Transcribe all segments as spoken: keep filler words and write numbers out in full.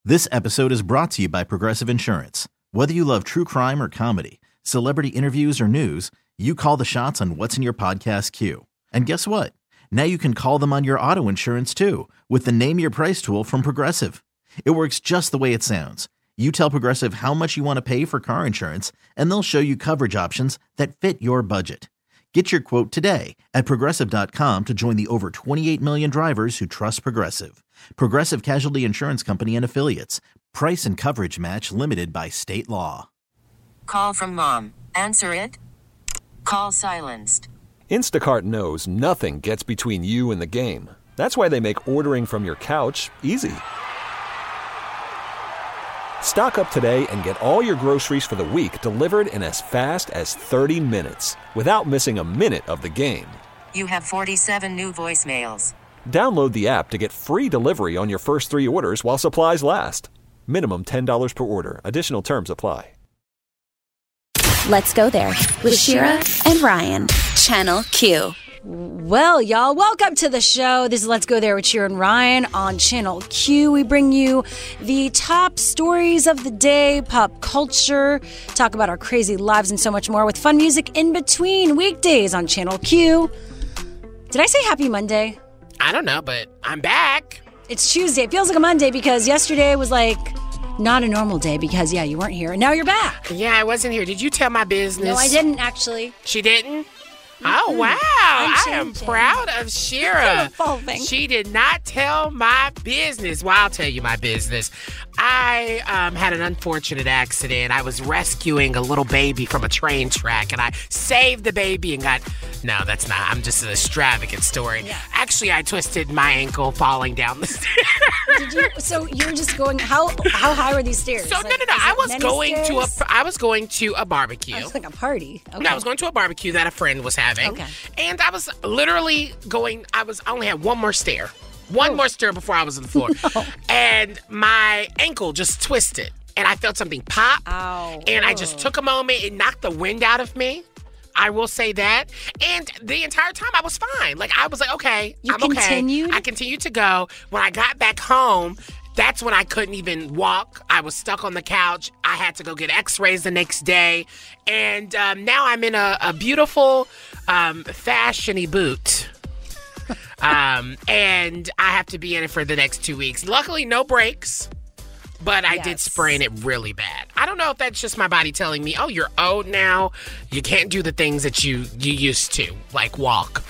This episode is brought to you by Progressive Insurance. Whether you love true crime or comedy, celebrity interviews or news, you call the shots on what's in your podcast queue. And guess what? Now you can call them on your auto insurance too with the Name Your Price tool from Progressive. It works just the way it sounds. You tell Progressive how much you want to pay for car insurance, and they'll show you coverage options that fit your budget. Get your quote today at Progressive dot com to join the over twenty-eight million drivers who trust Progressive. Progressive Casualty Insurance Company and Affiliates. Price and coverage match limited by state law. Call from mom. Answer it. Call silenced. Instacart knows nothing gets between you and the game. That's why they make ordering from your couch easy. Stock up today and get all your groceries for the week delivered in as fast as thirty minutes without missing a minute of the game. You have forty-seven new voicemails. Download the app to get free delivery on your first three orders while supplies last. Minimum ten dollars per order. Additional terms apply. Let's go there with Shira and Ryan. Channel Q. Well, y'all, welcome to the show. This is Let's Go There with Shira and Ryan on Channel Q. We bring you the top stories of the day, pop culture, talk about our crazy lives and so much more with fun music in between weekdays on Channel Q. Did I say happy Monday? I don't know, but I'm back. It's Tuesday. It feels like a Monday because yesterday was like not a normal day because, yeah, you weren't here. And now you're back. Yeah, I wasn't here. Did you tell my business? No, I didn't, actually. She didn't? Oh, wow. I am proud of Shira. She did not tell my business. Well, I'll tell you my business. I um, had an unfortunate accident. I was rescuing a little baby from a train track, and I saved the baby and got... No, that's not. I'm just an extravagant story. Yeah. Actually, I twisted my ankle falling down the stairs. Did you? So you were just going... How how high were these stairs? So, like, no, no, no. I was going stairs? to a... I was going to a barbecue. Oh, it's like a party. Okay. No, I was going to a barbecue that a friend was having. Okay. And I was literally going... I was I only had one more stair. One oh. more stir before I was on the floor. No. And my ankle just twisted. And I felt something pop. Ow. And oh. I just took a moment. It knocked the wind out of me. I will say that. And the entire time I was fine. Like, I was like, okay, you I'm continued? okay. I continued to go. When I got back home, that's when I couldn't even walk. I was stuck on the couch. I had to go get x-rays the next day. And um, now I'm in a, a beautiful um, fashion-y boot. Um, and I have to be in it for the next two weeks. Luckily, no breaks, but I yes. did sprain it really bad. I don't know if that's just my body telling me, oh, you're old now. You can't do the things that you, you used to, like walk.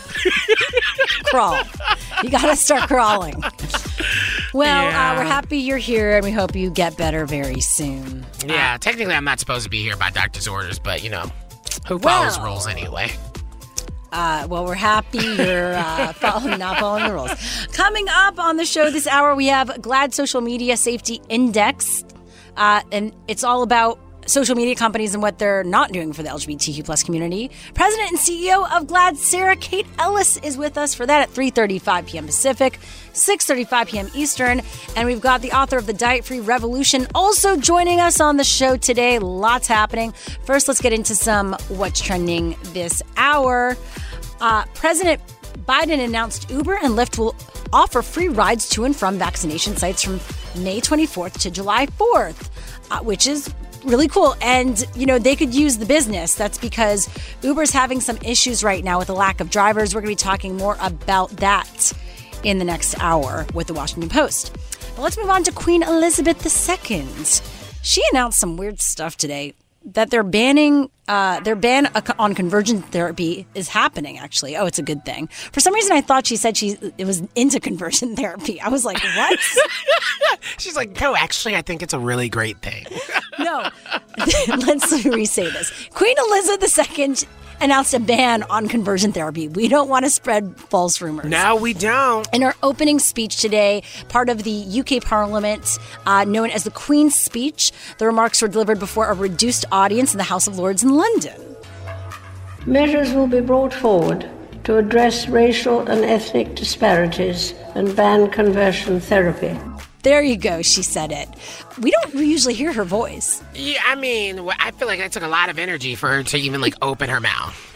Crawl. You got to start crawling. Well, yeah. uh, we're happy you're here, and we hope you get better very soon. Yeah, uh, technically I'm not supposed to be here by doctor's orders, but, you know, who follows well, rules anyway? Uh, well, we're happy you're uh, following, not following the rules. Coming up on the show this hour, we have GLAAD Social Media Safety Index, uh, and it's all about social media companies and what they're not doing for the L G B T Q plus community. President and C E O of GLAAD, Sarah Kate Ellis, is with us for that at three thirty-five p.m. Pacific, six thirty-five p.m. Eastern. And we've got the author of The Diet-Free Revolution also joining us on the show today. Lots happening. First, let's get into some what's trending this hour. Uh, President Biden announced Uber and Lyft will offer free rides to and from vaccination sites from May twenty-fourth to July fourth, uh, which is really cool. And, you know, they could use the business. That's because Uber's having some issues right now with the lack of drivers. We're going to be talking more about that in the next hour with the Washington Post. But let's move on to Queen Elizabeth the Second. She announced some weird stuff today. That they're banning, uh, their ban on conversion therapy is happening, actually. Oh, it's a good thing. For some reason, I thought she said she it was into conversion therapy. I was like, what? She's like, no, actually, I think it's a really great thing. No. Let's re-say this. Queen Elizabeth the Second announced a ban on conversion therapy. We don't want to spread false rumors. No, we don't. In her opening speech today, part of the U K Parliament, uh, known as the Queen's Speech, the remarks were delivered before a reduced audience in the House of Lords in London. Measures will be brought forward to address racial and ethnic disparities and ban conversion therapy. There you go, she said it. We don't usually hear her voice. Yeah, I mean, I feel like that took a lot of energy for her to even, like, open her mouth.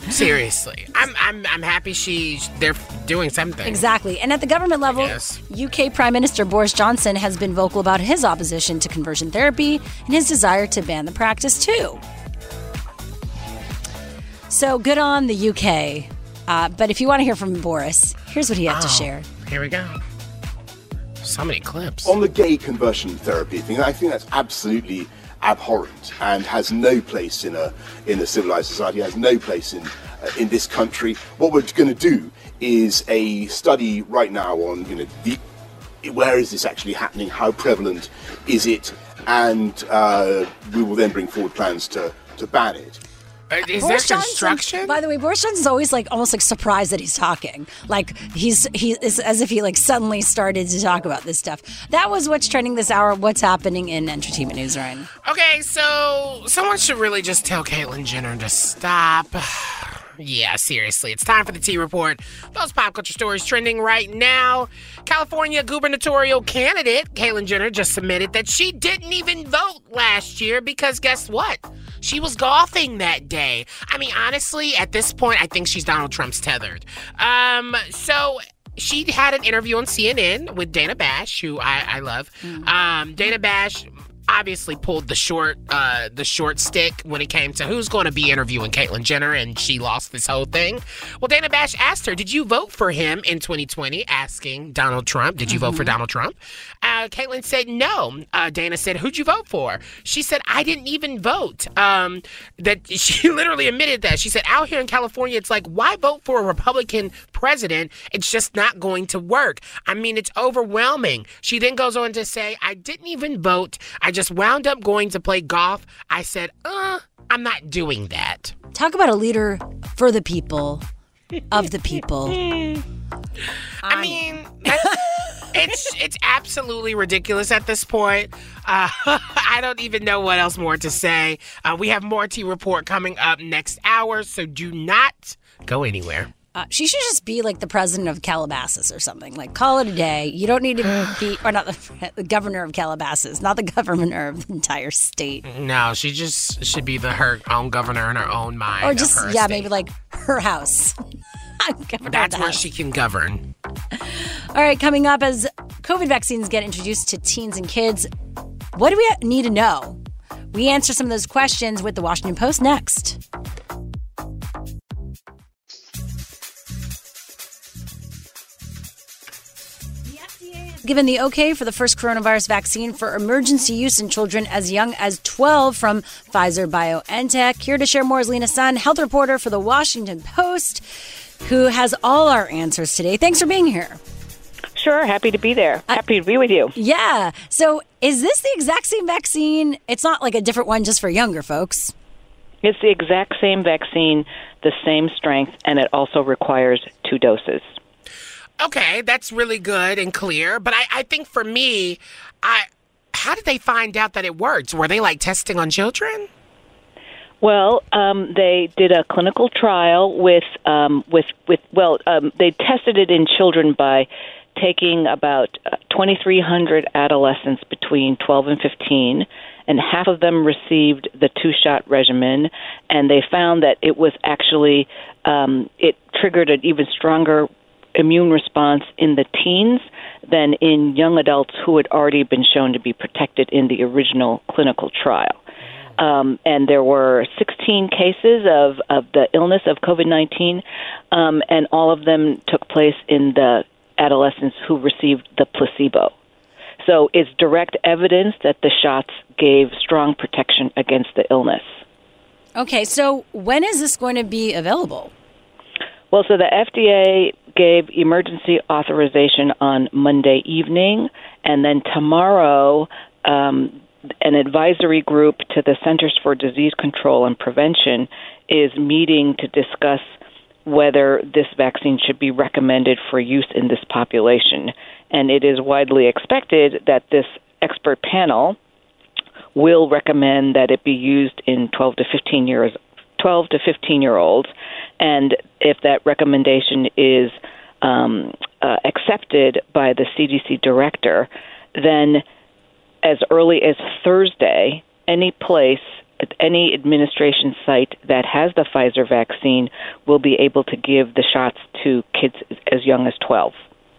Seriously. I'm I'm I'm happy she they're doing something. Exactly. And at the government level, Yes. U K Prime Minister Boris Johnson has been vocal about his opposition to conversion therapy and his desire to ban the practice too. So good on the U K. Uh, but if you want to hear from Boris, here's what he had Oh, to share. Here we go. So many clips. On the gay conversion therapy thing, I think that's absolutely abhorrent and has no place in a in a civilized society, has no place in uh, in this country. What we're going to do is a study right now on, you know, the where is this actually happening, how prevalent is it, and uh, we will then bring forward plans to, to ban it. Uh, Is Boris there Johnson, construction? by the way, Boris Johnson's always like almost like surprised that he's talking. Like he's he is as if he like suddenly started to talk about this stuff. That was what's trending this hour. What's happening in entertainment news, Ryan? Okay, so someone should really just tell Caitlyn Jenner to stop. Yeah, seriously. It's time for the T Report. Those pop culture stories trending right now. California gubernatorial candidate Caitlyn Jenner just submitted that she didn't even vote last year because guess what? She was golfing that day. I mean, honestly, at this point, I think she's Donald Trump's tethered. Um, so she had an interview on C N N with Dana Bash, who I, I love. Mm. Um, Dana Bash obviously pulled the short uh, the short stick when it came to who's going to be interviewing Caitlyn Jenner, and she lost this whole thing. Well, Dana Bash asked her, did you vote for him in twenty twenty? Asking Donald Trump, did you mm-hmm. vote for Donald Trump? Uh, Caitlyn said no. Uh, Dana said, who'd you vote for? She said, I didn't even vote. Um, that she literally admitted that. She said, out here in California, it's like, why vote for a Republican president? It's just not going to work. I mean, it's overwhelming. She then goes on to say, I didn't even vote. I just wound up going to play golf. I said, uh, I'm not doing that. Talk about a leader for the people, of the people. I mean, that's, it's it's absolutely ridiculous at this point. Uh, I don't even know what else more to say. Uh, we have more T Report coming up next hour, so do not go anywhere. Uh, she should just be like the president of Calabasas or something. Like, call it a day. You don't need to be, or not the, the governor of Calabasas, not the governor of the entire state. No, she just should be the her own governor in her own mind. Or just, of her yeah, estate. maybe like her house. That's where house. she can govern. All right, coming up, as COVID vaccines get introduced to teens and kids, what do we need to know? We answer some of those questions with the Washington Post next. Given the okay for the first coronavirus vaccine for emergency use in children as young as twelve from Pfizer BioNTech. Here to share more is Lena Sun, health reporter for the Washington Post, who has all our answers today. Thanks for being here. Sure, happy to be there. Happy to be with you. Yeah. So is this the exact same vaccine? It's not like a different one just for younger folks. It's the exact same vaccine, the same strength, and it also requires two doses. Okay, that's really good and clear. But I, I think for me, I how did they find out that it worked? Were they like testing on children? Well, um, they did a clinical trial with um, with with well, um, they tested it in children by taking about uh, twenty-three hundred adolescents between twelve and fifteen, and half of them received the two-shot regimen, and they found that it was actually um, it triggered an even stronger immune response in the teens than in young adults who had already been shown to be protected in the original clinical trial. Um, and there were sixteen cases of, of the illness of COVID nineteen, um, and all of them took place in the adolescents who received the placebo. So it's direct evidence that the shots gave strong protection against the illness. Okay, so when is this going to be available? Well, so the F D A gave emergency authorization on Monday evening, and then tomorrow um, an advisory group to the Centers for Disease Control and Prevention is meeting to discuss whether this vaccine should be recommended for use in this population. And it is widely expected that this expert panel will recommend that it be used in twelve to fifteen years, twelve to fifteen year olds. And if that recommendation is um, uh, accepted by the C D C director, then as early as Thursday, any place any administration site that has the Pfizer vaccine will be able to give the shots to kids as young as twelve.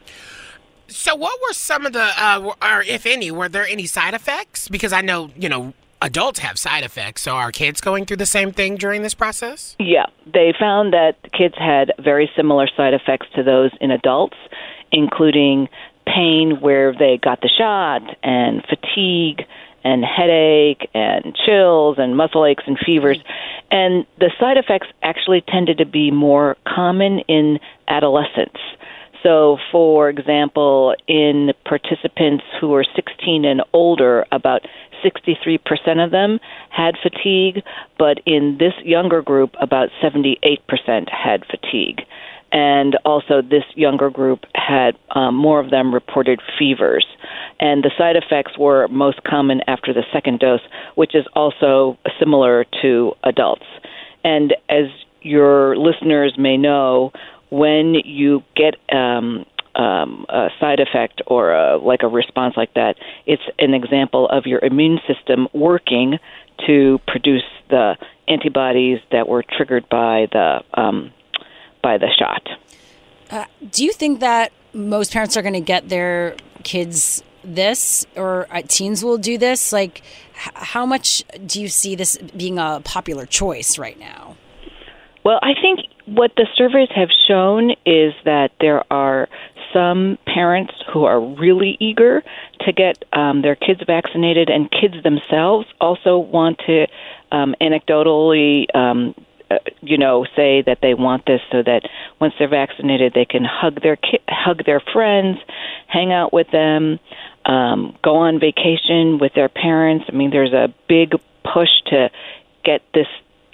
So what were some of the, uh, or if any, were there any side effects? Because I know, you know, adults have side effects. So are kids going through the same thing during this process? Yeah, they found that kids had very similar side effects to those in adults, including pain where they got the shot, and fatigue, and headache, and chills, and muscle aches, and fevers. And the side effects actually tended to be more common in adolescents. So, for example, in participants who were sixteen and older, about sixty-three percent of them had fatigue, but in this younger group, about seventy-eight percent had fatigue. And also this younger group had um, more of them reported fevers. And the side effects were most common after the second dose, which is also similar to adults. And as your listeners may know, when you get um, um, a side effect or a, like a response like that, it's an example of your immune system working to produce the antibodies that were triggered by the um, by the shot. Uh, do you think that most parents are going to get their kids this, or uh, teens will do this? Like, h- how much do you see this being a popular choice right now? Well, I think what the surveys have shown is that there are some parents who are really eager to get um, their kids vaccinated, and kids themselves also want to um, anecdotally, um, uh, you know, say that they want this so that once they're vaccinated, they can hug their ki- hug their friends, hang out with them, um, go on vacation with their parents. I mean, there's a big push to get this.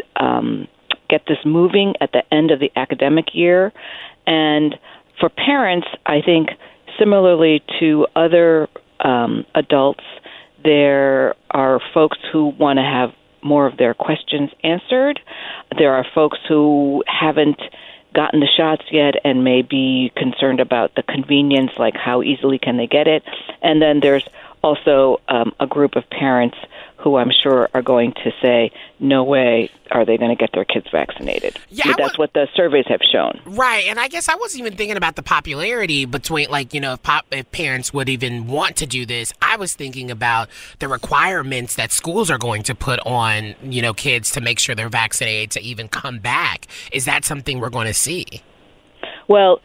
Um, get this moving at the end of the academic year. And for parents, I think similarly to other um, adults, there are folks who want to have more of their questions answered. There are folks who haven't gotten the shots yet and may be concerned about the convenience, like how easily can they get it. And then there's also um, a group of parents who I'm sure are going to say, no way are they going to get their kids vaccinated. Yeah, that's what the surveys have shown. Right, and I guess I wasn't even thinking about the popularity between, like, you know, if, pop, if parents would even want to do this. I was thinking about the requirements that schools are going to put on, you know, kids to make sure they're vaccinated to even come back. Is that something we're going to see? Well,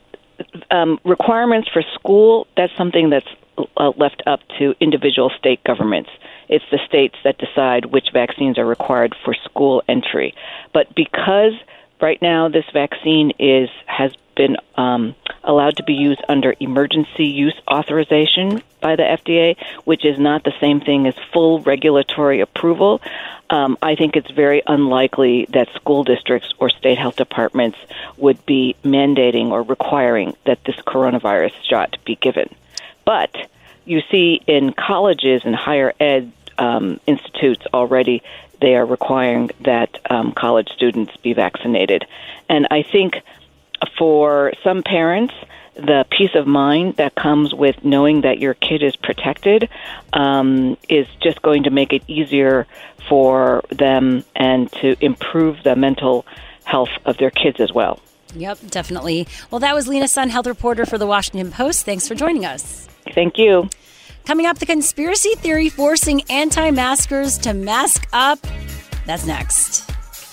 um, requirements for school, that's something that's uh, left up to individual state governments. It's the states that decide which vaccines are required for school entry. But because right now this vaccine is has been um, allowed to be used under emergency use authorization by the F D A, which is not the same thing as full regulatory approval, um, I think it's very unlikely that school districts or state health departments would be mandating or requiring that this coronavirus shot be given. But you see in colleges and higher ed um, institutes already, they are requiring that um, college students be vaccinated. And I think for some parents, the peace of mind that comes with knowing that your kid is protected um, is just going to make it easier for them and to improve the mental health of their kids as well. Yep, definitely. Well, that was Lena Sun, health reporter for The Washington Post. Thanks for joining us. Thank you. Coming up, the conspiracy theory forcing anti-maskers to mask up. That's next.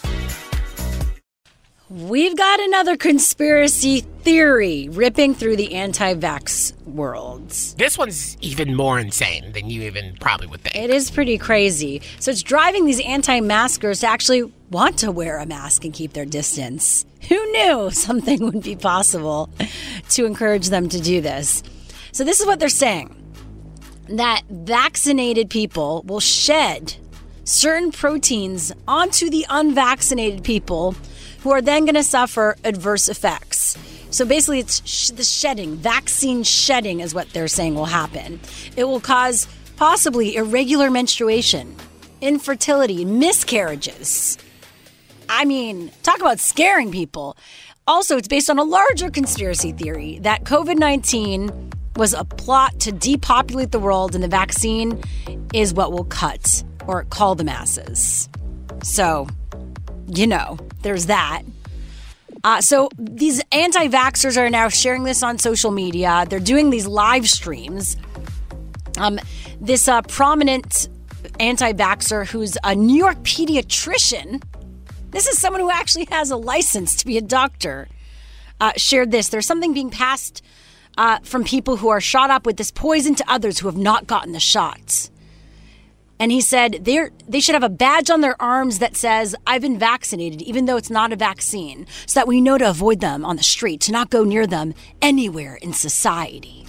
We've got another conspiracy theory ripping through the anti-vax world. This one's even more insane than you even probably would think. It is pretty crazy. So it's driving these anti-maskers to actually want to wear a mask and keep their distance. Who knew something would be possible to encourage them to do this? So this is what they're saying, that vaccinated people will shed certain proteins onto the unvaccinated people who are then going to suffer adverse effects. So basically, it's sh- the shedding, vaccine shedding is what they're saying will happen. It will cause possibly irregular menstruation, infertility, miscarriages. I mean, talk about scaring people. Also, it's based on a larger conspiracy theory that covid nineteen was a plot to depopulate the world and the vaccine is what will cut or call the masses. So, you know, there's that. Uh, so these anti-vaxxers are now sharing this on social media. They're doing these live streams. Um, this uh, prominent anti-vaxxer who's a New York pediatrician, this is someone who actually has a license to be a doctor, uh, shared this. There's something being passed uh, from people who are shot up with this poison to others who have not gotten the shots. And he said they they should have a badge on their arms that says, I've been vaccinated, even though it's not a vaccine, so that we know to avoid them on the street, to not go near them anywhere in society.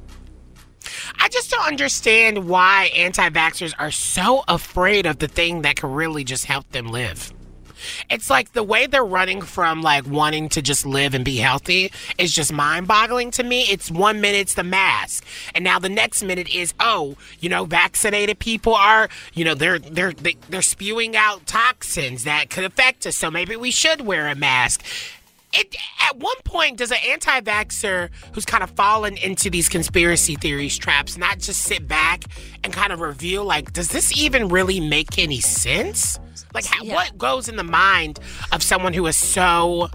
I just don't understand why anti-vaxxers are so afraid of the thing that can really just help them live. It's like the way they're running from like wanting to just live and be healthy is just mind-boggling to me. It's one minute it's the mask, and now the next minute is, oh, you know, vaccinated people are, you know, they're they're they're spewing out toxins that could affect us, so maybe we should wear a mask. It, at one point, does an anti-vaxxer who's kind of fallen into these conspiracy theories traps not just sit back and kind of reveal, like, does this even really make any sense? Like, how, yeah. what goes in the mind of someone who is so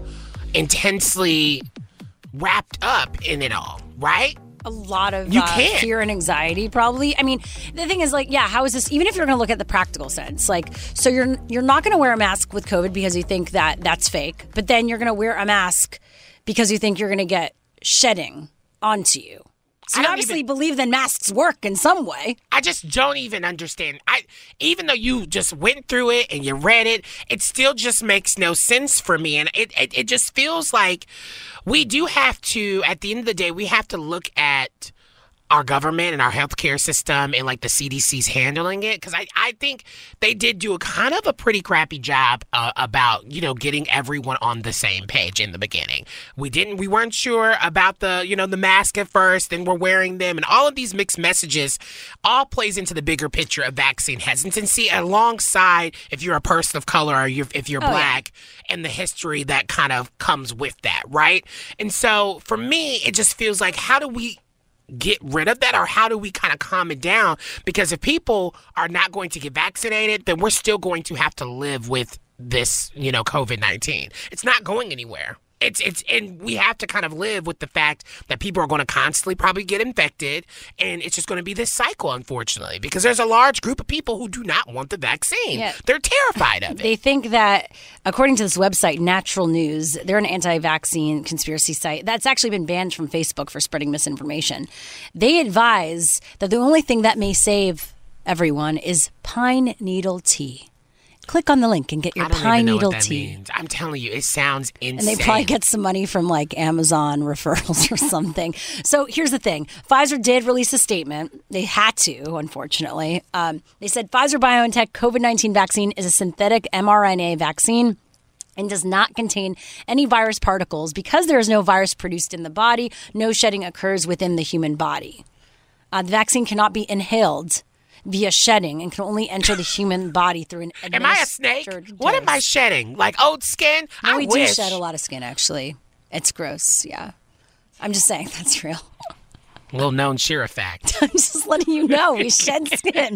intensely wrapped up in it all, right? A lot of You uh, can't. fear and anxiety, probably. I mean, the thing is, like, yeah, how is this? Even if you're going to look at the practical sense, like, so you're you're not going to wear a mask with COVID because you think that that's fake, but then you're going to wear a mask because you think you're going to get shedding onto you. So I you don't obviously even- believe that masks work in some way. I just don't even understand. I even though you just went through it and you read it, it still just makes no sense for me. And it, it, it just feels like we do have to, at the end of the day, we have to look at our government and our healthcare system and like the C D C's handling it. Because I, I think they did do a kind of a pretty crappy job uh, about, you know, getting everyone on the same page in the beginning. We didn't, we weren't sure about the, you know, the mask at first, then we're wearing them, and all of these mixed messages all plays into the bigger picture of vaccine hesitancy alongside if you're a person of color or you're, if you're Oh, black yeah. and the history that kind of comes with that, right? And so for me, it just feels like, how do we get rid of that, or how do we kind of calm it down? Because if people are not going to get vaccinated, then we're still going to have to live with this, you know, COVID nineteen. It's not going anywhere. It's it's and we have to kind of live with the fact that people are going to constantly probably get infected, and it's just going to be this cycle, unfortunately, because there's a large group of people who do not want the vaccine. Yeah. They're terrified of it. They think that, according to this website, Natural News, they're an anti-vaccine conspiracy site that's actually been banned from Facebook for spreading misinformation. They advise that the only thing that may save everyone is pine needle tea. Click on the link and get your I don't pine even know needle what that tea. means. I'm telling you, it sounds insane. And they probably get some money from like Amazon referrals or something. So here's the thing. Pfizer did release a statement. They had to, unfortunately. Um, they said Pfizer-BioNTech COVID nineteen vaccine is a synthetic mRNA vaccine and does not contain any virus particles. Because there is no virus produced in the body, no shedding occurs within the human body. Uh, the vaccine cannot be inhaled via shedding and can only enter the human body through an Am I a snake? administered What am I dose. shedding? Like old skin? No, I we wish. do shed a lot of skin, actually. It's gross, yeah. I'm just saying that's real. Little known Shira fact. I'm just letting you know we shed skin.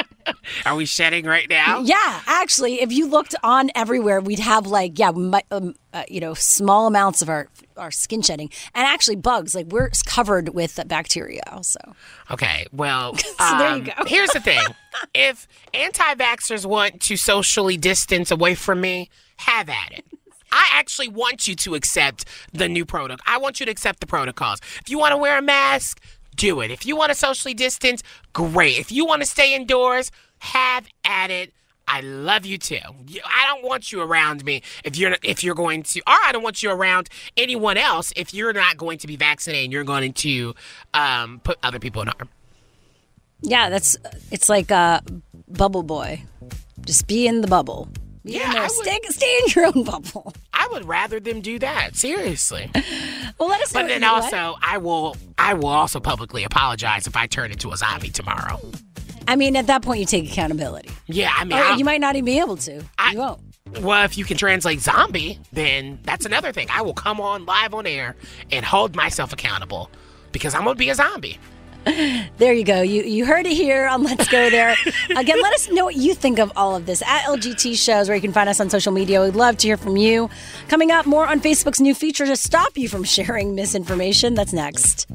Are we shedding right now? Yeah, actually, if you looked on everywhere, we'd have like, yeah, mi- um, uh, you know, small amounts of our, our skin shedding. And actually bugs, like we're covered with bacteria also. Okay, well, So there you um, go. here's the thing. If anti-vaxxers want to socially distance away from me, have at it. I actually want you to accept the new protocol. I want you to accept the protocols. If you want to wear a mask, do it. If you want to socially distance, great. If you want to stay indoors, have at it. I love you too. You- I don't want you around me if you're if you're going to, or I don't want you around anyone else if you're not going to be vaccinated and you're going to um, put other people in harm. Yeah, that's, it's like a bubble boy. Just be in the bubble. Be Yeah, in there. I would- Stay, stay in your own bubble. I would rather them do that. Seriously. Well, let us know. But then you know what? also, I will I will also publicly apologize if I turn into a zombie tomorrow. I mean, at that point, you take accountability. Yeah, I mean, Or I'll- you might not even be able to. I- you won't. well, if you can translate zombie, then that's another thing. I will come on live on air and hold myself accountable because I'm going to be a zombie. There you go. You you heard it here on Let's Go There. Again, let us know what you think of all of this at L G T Shows, where you can find us on social media. We'd love to hear from you. Coming up, more on Facebook's new feature to stop you from sharing misinformation. That's next.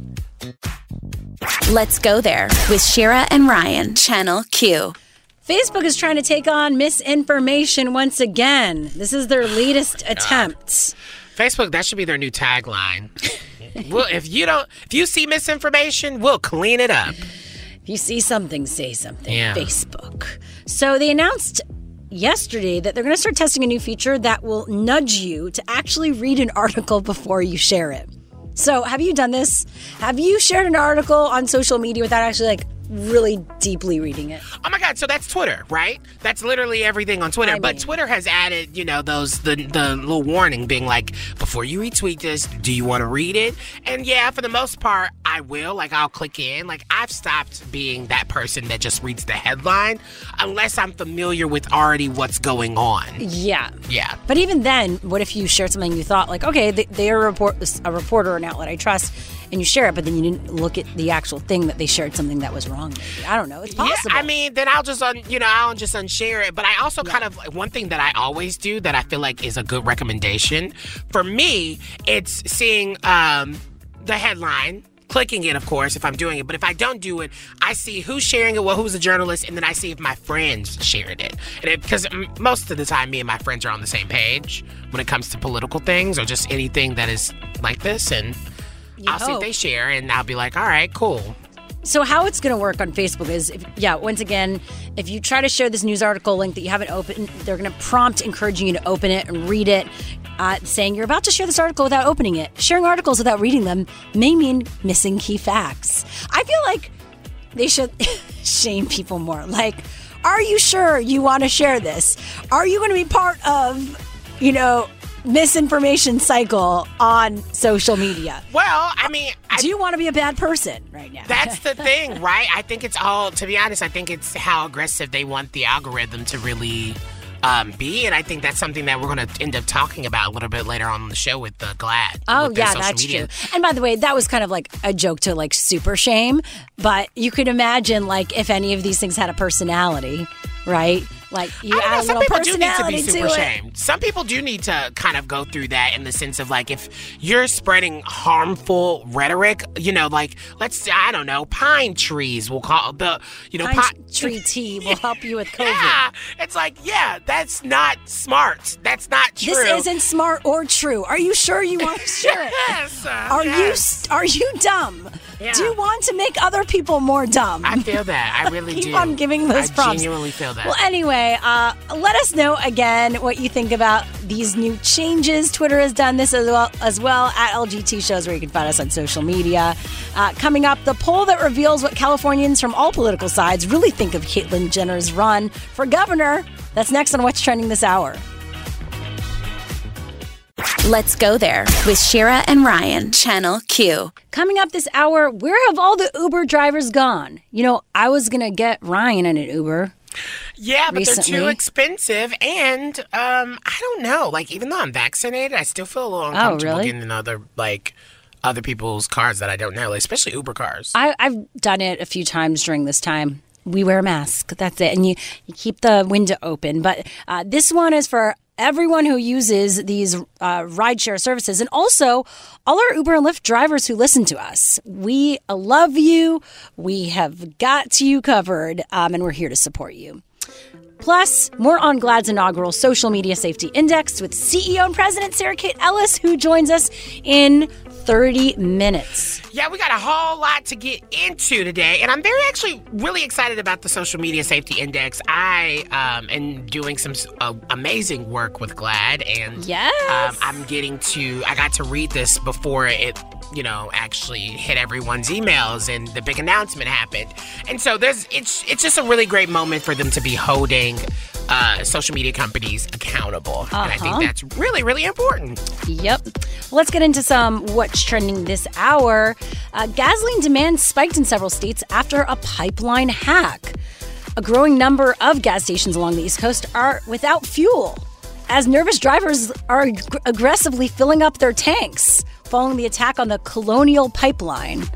Let's Go There with Shira and Ryan, Channel Q. Facebook is trying to take on misinformation once again. This is their latest oh attempt. Facebook, that should be their new tagline. Well, if you don't, if you see misinformation, we'll clean it up. If you see something, say something. Yeah. Facebook. So they announced yesterday that they're going to start testing a new feature that will nudge you to actually read an article before you share it. So have you done this? Have you shared an article on social media without actually like really deeply reading it? Oh my God, so that's Twitter, right? That's literally everything on Twitter. I but mean, Twitter has added, you know, those the the little warning being like, before you retweet this, do you want to read it? And yeah, for the most part, I will. Like, I'll click in. Like, I've stopped being that person that just reads the headline unless I'm familiar with already what's going on. Yeah. Yeah. But even then, what if you shared something you thought like, okay, they, they are a, report, a reporter or an outlet I trust, and you share it, but then you didn't look at the actual thing that they shared something that was wrong. Maybe. I don't know. It's possible. Yeah, I mean, then I'll just, un, you know, I'll just unshare it. But I also yeah. kind of, one thing that I always do that I feel like is a good recommendation, for me, it's seeing um, the headline, clicking it, of course, if I'm doing it. But if I don't do it, I see who's sharing it, well, who's a journalist, and then I see if my friends shared it. And it, because most of the time, me and my friends are on the same page when it comes to political things or just anything that is like this. And You I'll hope. see if they share, and I'll be like, all right, cool. So how it's going to work on Facebook is, if, yeah, once again, if you try to share this news article link that you haven't opened, they're going to prompt encouraging you to open it and read it, uh, saying you're about to share this article without opening it. Sharing articles without reading them may mean missing key facts. I feel like they should shame people more. Like, are you sure you want to share this? Are you going to be part of, you know, misinformation cycle on social media? Well, I mean, I, do you want to be a bad person right now? That's the thing, right? I think it's all, to be honest, I think it's how aggressive they want the algorithm to really um, be. And I think that's something that we're going to end up talking about a little bit later on in the show with uh, Glad. Oh, with their yeah, social that's media. true. And by the way, that was kind of like a joke to like super shame. But you could imagine like if any of these things had a personality, right? Like you I don't add know, a some little people do need to personality be to, super it. shamed. Some people do need to kind of go through that in the sense of like if you're spreading harmful rhetoric, you know, like let's I don't know, pine trees will call the you know Pine pi- tree tea will help you with COVID. Yeah, it's like yeah, that's not smart. That's not true. This isn't smart or true. Are you sure you want to share it? Yes. Uh, Are yes. you are you dumb? Yeah. Do you want to make other people more dumb? I feel that. I really Keep do. on giving those I prompts. genuinely feel that. Well, anyway, uh, let us know again what you think about these new changes. Twitter has done this as well, as well at L G T Shows, where you can find us on social media. Uh, coming up, the poll that reveals what Californians from all political sides really think of Caitlyn Jenner's run for governor. That's next on What's Trending this hour. Let's Go There with Shira and Ryan, Channel Q. Coming up this hour, where have all the Uber drivers gone? You know, I was going to get Ryan in an Uber. Yeah, but recently. they're too expensive, and um, I don't know. Like, even though I'm vaccinated, I still feel a little Oh, uncomfortable really? getting in other like other people's cars that I don't know, like, especially Uber cars. I, I've done it a few times during this time. We wear a mask. That's it. And you, you keep the window open. But uh, this one is for everyone who uses these uh, rideshare services, and also all our Uber and Lyft drivers who listen to us. We love you. We have got you covered, um, and we're here to support you. Plus, more on Glad's inaugural Social Media Safety Index with C E O and President Sarah Kate Ellis, who joins us in thirty minutes. Yeah, we got a whole lot to get into today, and I'm very actually really excited about the Social Media Safety Index. I um, am doing some uh, amazing work with Glad, and Yes. um, I'm getting to, I got to read this before it, you know, actually hit everyone's emails and the big announcement happened. And so there's, it's, it's just a really great moment for them to be holding uh, social media companies accountable. Uh-huh. And I think that's really, really important. Yep. Let's get into some What's Trending this hour. Uh, gasoline demand spiked in several states after a pipeline hack. A growing number of gas stations along the East Coast are without fuel, as nervous drivers are ag- aggressively filling up their tanks following the attack on the Colonial Pipeline.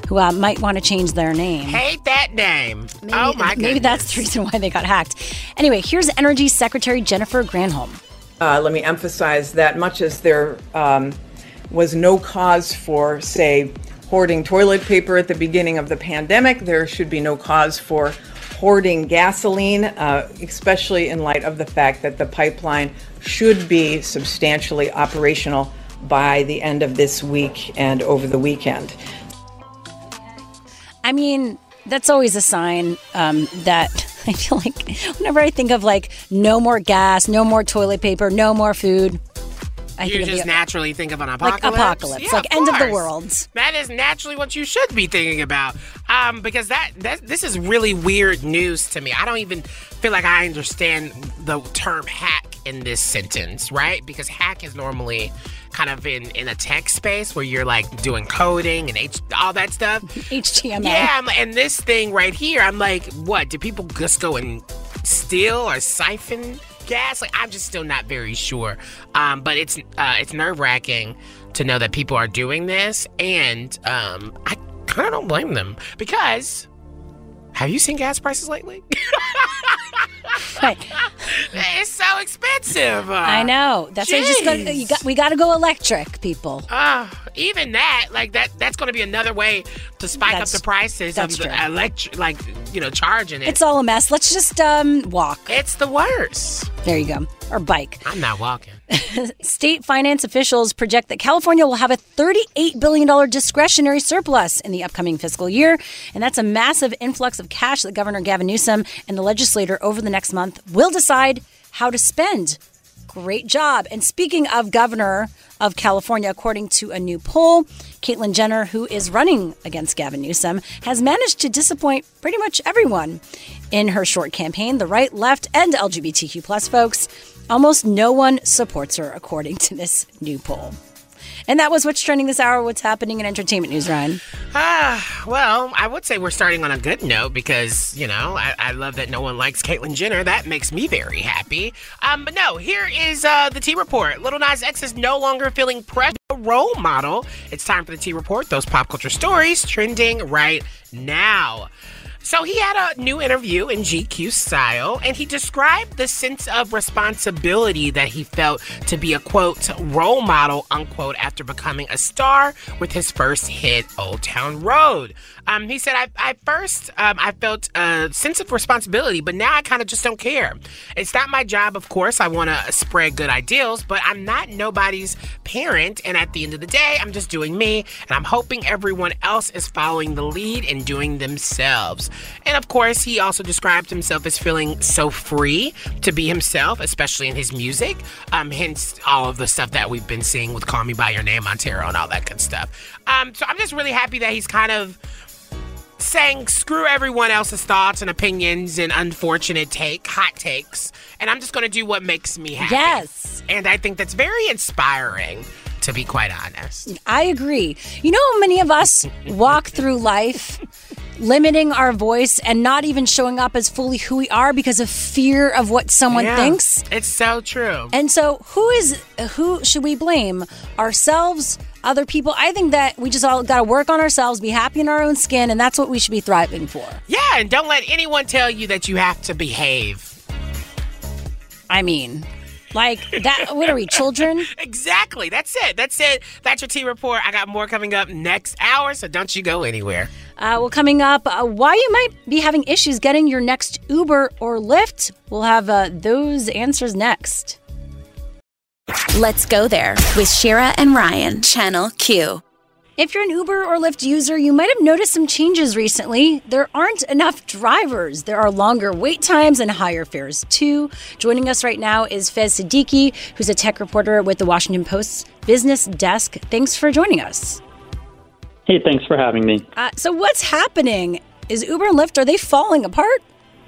who uh, might want to change their name. Hate that name. Maybe, oh, my goodness. Maybe that's the reason why they got hacked. Anyway, here's Energy Secretary Jennifer Granholm. Uh, let me emphasize that much as there um, was no cause for, say, hoarding toilet paper at the beginning of the pandemic, there should be no cause for hoarding gasoline, uh, especially in light of the fact that the pipeline should be substantially operational by the end of this week and over the weekend. I mean, that's always a sign um, that I feel like whenever I think of like no more gas, no more toilet paper, no more food, I you think just of the, naturally think of an apocalypse. Like apocalypse, yeah, like of end of the course. world. That is naturally what you should be thinking about, um, because that, that this is really weird news to me. I don't even feel like I understand the term hack in this sentence, right? Because hack is normally kind of in, in a tech space where you're like doing coding and H, all that stuff. H T M L. Yeah, I'm, and this thing right here, I'm like, what? Do people just go and steal or siphon gas? Like, I'm just still not very sure. Um, but it's uh, it's nerve wracking to know that people are doing this, and um, I kind of don't blame them because have you seen gas prices lately? Right. It's so expensive. Uh, I know. That's why you just got, you got. We got to go electric, people. Uh, even that, like that, that's going to be another way to spike That's- up the prices of that's the true. electric, like you know, charging it. It's all a mess. Let's just um, walk. It's the worst. There you go. Or bike. I'm not walking. State finance officials project that California will have a thirty-eight billion dollars discretionary surplus in the upcoming fiscal year. And that's a massive influx of cash that Governor Gavin Newsom and the legislature over the next month will decide how to spend. Great job. And speaking of Governor of California, according to a new poll, Caitlyn Jenner, who is running against Gavin Newsom, has managed to disappoint pretty much everyone in her short campaign, the right, left, and L G B T Q plus folks. Almost no one supports her, according to this new poll. And that was what's trending this hour. What's happening in entertainment news, Ryan? Ah, well, I would say we're starting on a good note because, you know, I, I love that no one likes Caitlyn Jenner. That makes me very happy. Um, but no, here is uh, the T Report. Lil Nas X is no longer feeling pressure to be a role model. It's time for the T Report. Those pop culture stories trending right now. So he had a new interview in G Q style, and he described the sense of responsibility that he felt to be a, quote, role model, unquote, after becoming a star with his first hit, Old Town Road. Um, he said, I, I first, um, I felt a sense of responsibility, but now I kind of just don't care. It's not my job, of course. I want to spread good ideals, but I'm not nobody's parent, and at the end of the day, I'm just doing me, and I'm hoping everyone else is following the lead and doing themselves. And of course, he also described himself as feeling so free to be himself, especially in his music. Um, hence all of the stuff that we've been seeing with Call Me By Your Name, Montero, and all that good stuff. Um, so I'm just really happy that he's kind of saying screw everyone else's thoughts and opinions and unfortunate take, hot takes, and I'm just going to do what makes me happy. Yes. And I think that's very inspiring, to be quite honest. I agree. You know how many of us walk through life limiting our voice and not even showing up as fully who we are because of fear of what someone Yeah, thinks? It's so true. And so who is who should we blame? Ourselves, other people? I think that we just all got to work on ourselves, be happy in our own skin, and that's what we should be thriving for. Yeah, and don't let anyone tell you that you have to behave. I mean, like that. What are we, children? Exactly. That's it. That's it. That's your T Report. I got more coming up next hour, so don't you go anywhere. Uh, well, coming up, uh, why you might be having issues getting your next Uber or Lyft. We'll have uh, those answers next. Let's go there with Shira and Ryan, Channel Q. If you're an Uber or Lyft user, you might have noticed some changes recently. There aren't enough drivers. There are longer wait times and higher fares, too. Joining us right now is Fez Siddiqui, who's a tech reporter with the Washington Post's business desk. Thanks for joining us. Hey, thanks for having me. Uh, so what's happening? Is Uber and Lyft, are they falling apart?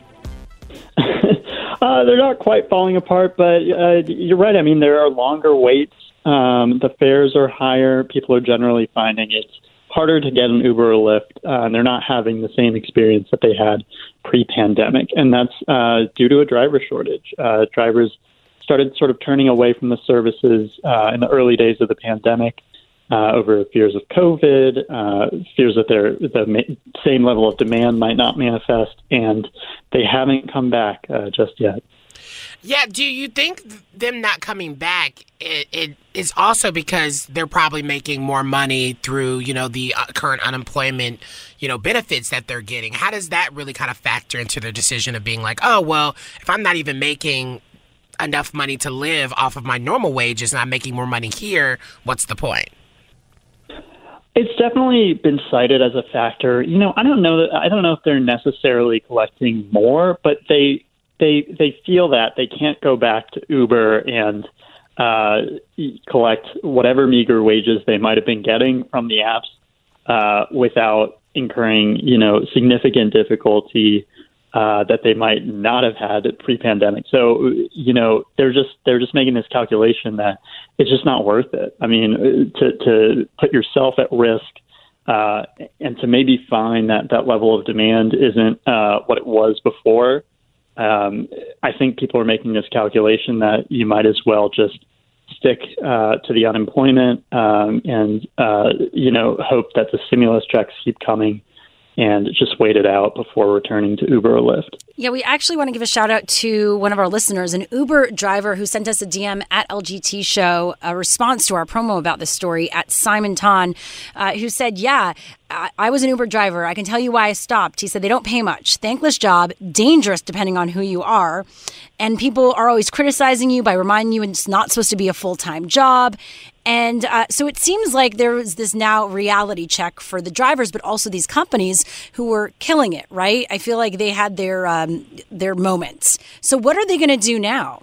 uh, they're not quite falling apart, but uh, you're right. I mean, there are longer waits. Um, the fares are higher. People are generally finding it's harder to get an Uber or Lyft, uh, and they're not having the same experience that they had pre-pandemic. And that's uh, due to a driver shortage. Uh, drivers started sort of turning away from the services uh, in the early days of the pandemic. uh, over fears of COVID, uh, fears that their the ma- same level of demand might not manifest, and they haven't come back uh, just yet. Yeah, do you think them not coming back, it, it is also because they're probably making more money through, you know, the uh, current unemployment, you know, benefits that they're getting? How does that really kind of factor into their decision of being like, oh, well, if I'm not even making enough money to live off of my normal wages and I'm making more money here, what's the point? It's definitely been cited as a factor. You know, I don't know that I don't know if they're necessarily collecting more, but they they they feel that they can't go back to Uber and uh, collect whatever meager wages they might have been getting from the apps uh, without incurring, you know, significant difficulty uh, that they might not have had pre-pandemic. So, you know, they're just they're just making this calculation that it's just not worth it. I mean, to to put yourself at risk uh, and to maybe find that that level of demand isn't uh, what it was before. Um, I think people are making this calculation that you might as well just stick uh, to the unemployment um, and, uh, you know, hope that the stimulus checks keep coming and just wait it out before returning to Uber or Lyft. Yeah, we actually want to give a shout out to one of our listeners, an Uber driver who sent us a D M at L G T Show, a response to our promo about this story at Simon Ton, uh, who said, yeah, I-, I was an Uber driver. I can tell you why I stopped. He said, they don't pay much. Thankless job, dangerous depending on who you are. And people are always criticizing you by reminding you it's not supposed to be a full-time job. And uh, so it seems like there is this now reality check for the drivers, but also these companies who were killing it, right? I feel like they had their um, their moments. So what are they going to do now?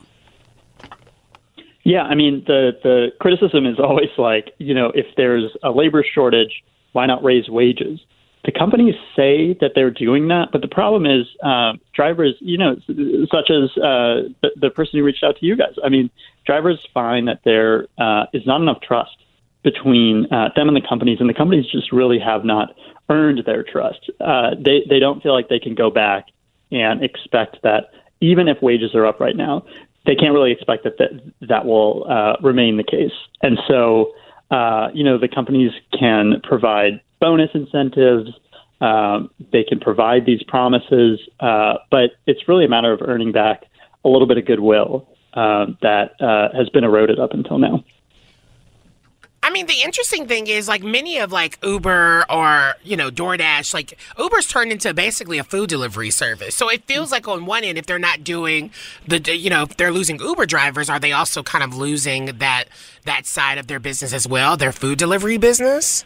Yeah, I mean, the, the criticism is always like, you know, if there's a labor shortage, why not raise wages? The companies say that they're doing that, but the problem is uh, drivers, you know, such as uh, the, the person who reached out to you guys. I mean, drivers find that there uh, is not enough trust between uh, them and the companies, and the companies just really have not earned their trust. Uh, they they don't feel like they can go back and expect that even if wages are up right now, they can't really expect that that, that will uh, remain the case. And so, uh, you know, the companies can provide bonus incentives. Um, they can provide these promises, uh, but it's really a matter of earning back a little bit of goodwill uh, that uh, has been eroded up until now. I mean, the interesting thing is, like, many of, like, Uber or, you know, DoorDash, like, Uber's turned into basically a food delivery service. So it feels like on one end, if they're not doing the, you know, if they're losing Uber drivers, are they also kind of losing that that side of their business as well, their food delivery business?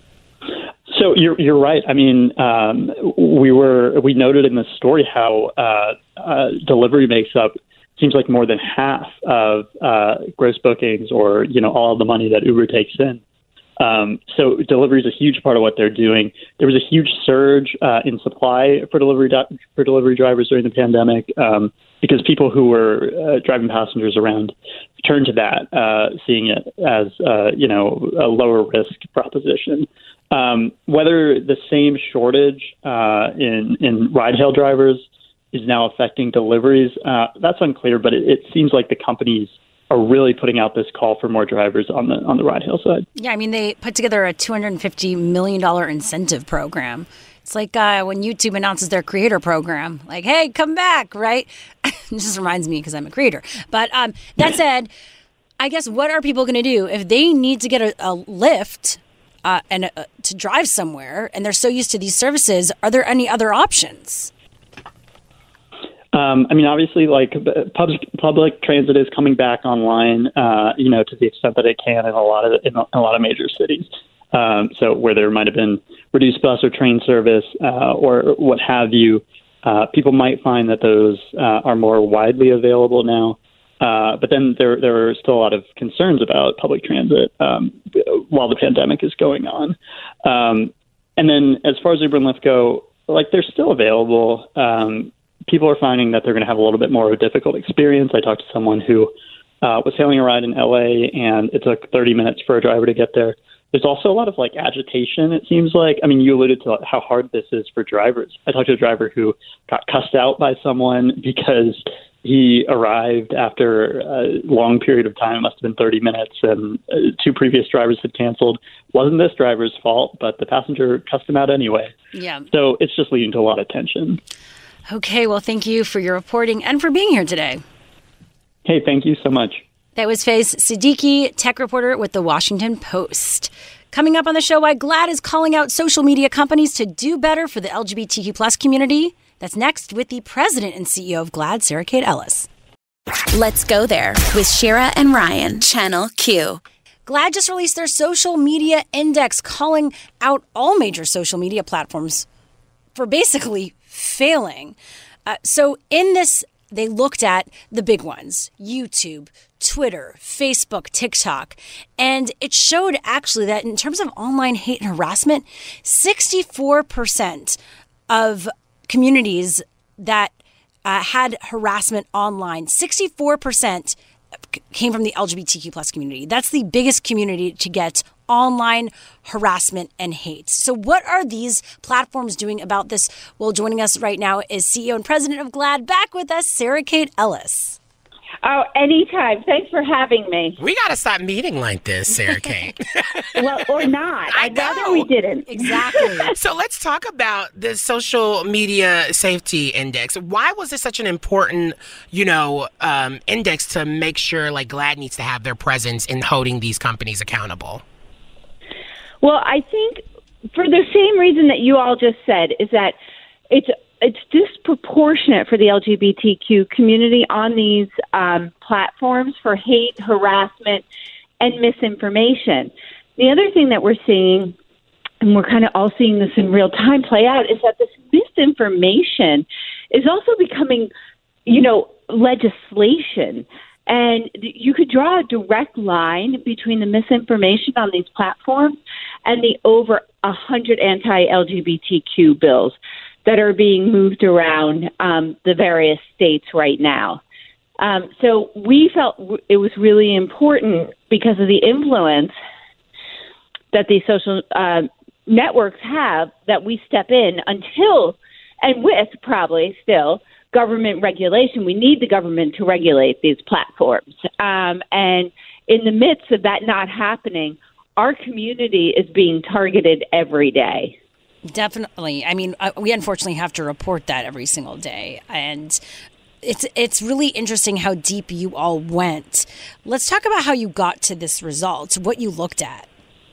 So you're you're right. I mean, um, we were we noted in the story how uh, uh, delivery makes up seems like more than half of uh, gross bookings, or you know, all of the money that Uber takes in. Um, so delivery is a huge part of what they're doing. There was a huge surge uh, in supply for delivery do- for delivery drivers during the pandemic um, because people who were uh, driving passengers around turned to that, uh, seeing it as uh, you know, a lower risk proposition. Um, whether the same shortage uh, in, in ride-hail drivers is now affecting deliveries, uh, that's unclear, but it, it seems like the companies are really putting out this call for more drivers on the on the ride-hail side. Yeah, I mean, they put together a two hundred fifty million dollars incentive program. It's like uh, when YouTube announces their creator program, like, hey, come back, right? It just reminds me because I'm a creator. But um, that said, I guess what are people going to do if they need to get a, a Lyft Uh, and uh, to drive somewhere, and they're so used to these services? Are there any other options? Um, I mean, obviously, like public public transit is coming back online, uh, you know, to the extent that it can in a lot of in a lot of major cities. Um, so where there might have been reduced bus or train service uh, or what have you, uh, people might find that those uh, are more widely available now. Uh, but then there there are still a lot of concerns about public transit um, while the pandemic is going on. Um, and then as far as Uber and Lyft go, like they're still available. Um, people are finding that they're going to have a little bit more of a difficult experience. I talked to someone who uh, was hailing a ride in L A, and it took thirty minutes for a driver to get there. There's also a lot of like agitation, it seems like. I mean, you alluded to how hard this is for drivers. I talked to a driver who got cussed out by someone because He arrived after a long period of time, it must have been thirty minutes, and uh, two previous drivers had canceled. Wasn't this driver's fault, but the passenger cussed him out anyway. Yeah. So it's just leading to a lot of tension. Okay, well, thank you for your reporting and for being here today. Hey, thank you so much. That was Faiz Siddiqui, tech reporter with The Washington Post. Coming up on the show, why GLAAD is calling out social media companies to do better for the L G B T Q plus community. That's next with the president and C E O of GLAAD, Sarah Kate Ellis. Let's go there with Shira and Ryan, Channel Q. GLAAD just released their social media index, calling out all major social media platforms for basically failing. Uh, so in this, they looked at the big ones, YouTube, Twitter, Facebook, TikTok, and it showed actually that in terms of online hate and harassment, sixty-four percent of communities that uh, had harassment online, sixty-four percent came from the L G B T Q plus community. That's the biggest community to get online harassment and hate. So what are these platforms doing about this? Well, joining us right now is C E O and president of GLAAD. Back with us, Sarah Kate Ellis. Oh, anytime. Thanks for having me. We got to stop meeting like this, Sarah Kate. Well, or not. I'd rather we didn't. Exactly. So let's talk about the social media safety index. Why was this such an important, you know, um, index to make sure like GLAAD needs to have their presence in holding these companies accountable? Well, I think for the same reason that you all just said, is that it's it's disproportionate for the L G B T Q community on these um, platforms for hate, harassment, and misinformation. The other thing that we're seeing, and we're kind of all seeing this in real time play out, is that this misinformation is also becoming, you know, legislation. And you could draw a direct line between the misinformation on these platforms and the over one hundred anti-L G B T Q bills that are being moved around um, the various states right now. Um, so we felt w- it was really important because of the influence that these social uh, networks have that we step in until, and with probably still, government regulation. We need the government to regulate these platforms. Um, and in the midst of that not happening, our community is being targeted every day. Definitely. I mean, uh, we unfortunately have to report that every single day. And it's it's really interesting how deep you all went. Let's talk about how you got to this result, what you looked at.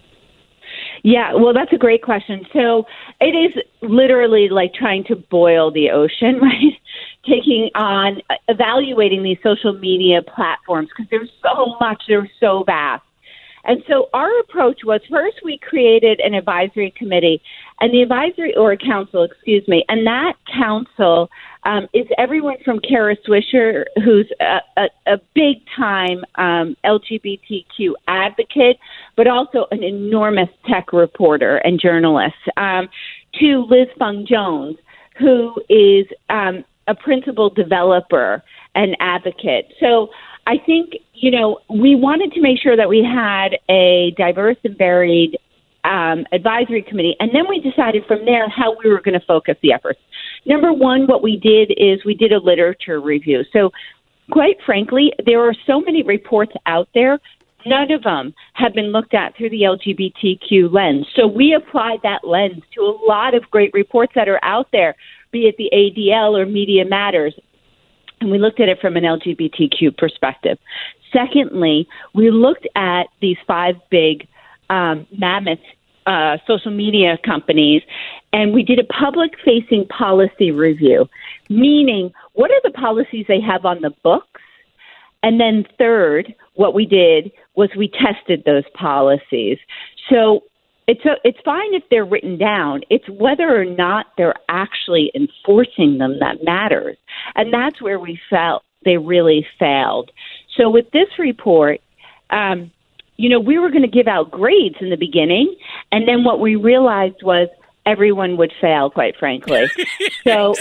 Yeah, well, that's a great question. So it is literally like trying to boil the ocean, right? Taking on, evaluating these social media platforms because there's so much, they're so vast. And so our approach was, first we created an advisory committee and the advisory, or a council, excuse me, and that council um, is everyone from Kara Swisher, who's a, a, a big-time um, L G B T Q advocate, but also an enormous tech reporter and journalist, um, to Liz Fung Jones, who is um, a principal developer and advocate. So I think, you know, we wanted to make sure that we had a diverse and varied um, advisory committee. And then we decided from there how we were going to focus the efforts. Number one, what we did is we did a literature review. So quite frankly, there are so many reports out there. None of them have been looked at through the L G B T Q lens. So we applied that lens to a lot of great reports that are out there, be it the A D L or Media Matters. And we looked at it from an L G B T Q perspective. Secondly, we looked at these five big um, mammoth uh, social media companies, and we did a public-facing policy review, meaning what are the policies they have on the books? And then third, what we did was we tested those policies. So it's a, it's fine if they're written down. It's whether or not they're actually enforcing them that matters. And that's where we felt they really failed. So with this report, um, you know, we were going to give out grades in the beginning. And then what we realized was everyone would fail, quite frankly. So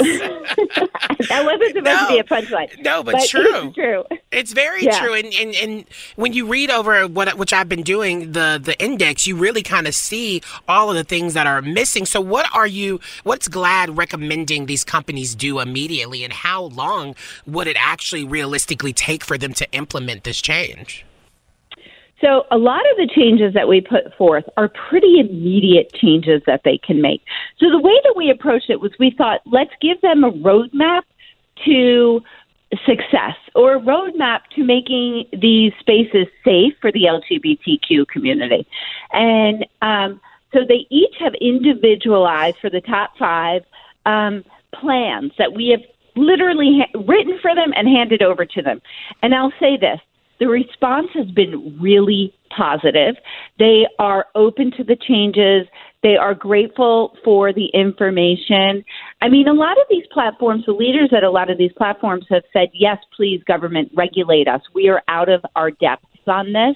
that wasn't supposed no, to be a punchline. No, but, but true. It's true. It's very yeah. true. And, and and when you read over what which I've been doing, the the index, you really kind of see all of the things that are missing. So what are you, what's GLAAD recommending these companies do immediately, and how long would it actually realistically take for them to implement this change? So a lot of the changes that we put forth are pretty immediate changes that they can make. So the way that we approached it was we thought, let's give them a roadmap to success, or a roadmap to making these spaces safe for the L G B T Q community. And um, so they each have individualized, for the top five, um, plans that we have literally ha- written for them and handed over to them. And I'll say this. The response has been really positive. They are open to the changes. They are grateful for the information. I mean, a lot of these platforms, the leaders at a lot of these platforms have said, yes, please, government, regulate us. We are out of our depths on this.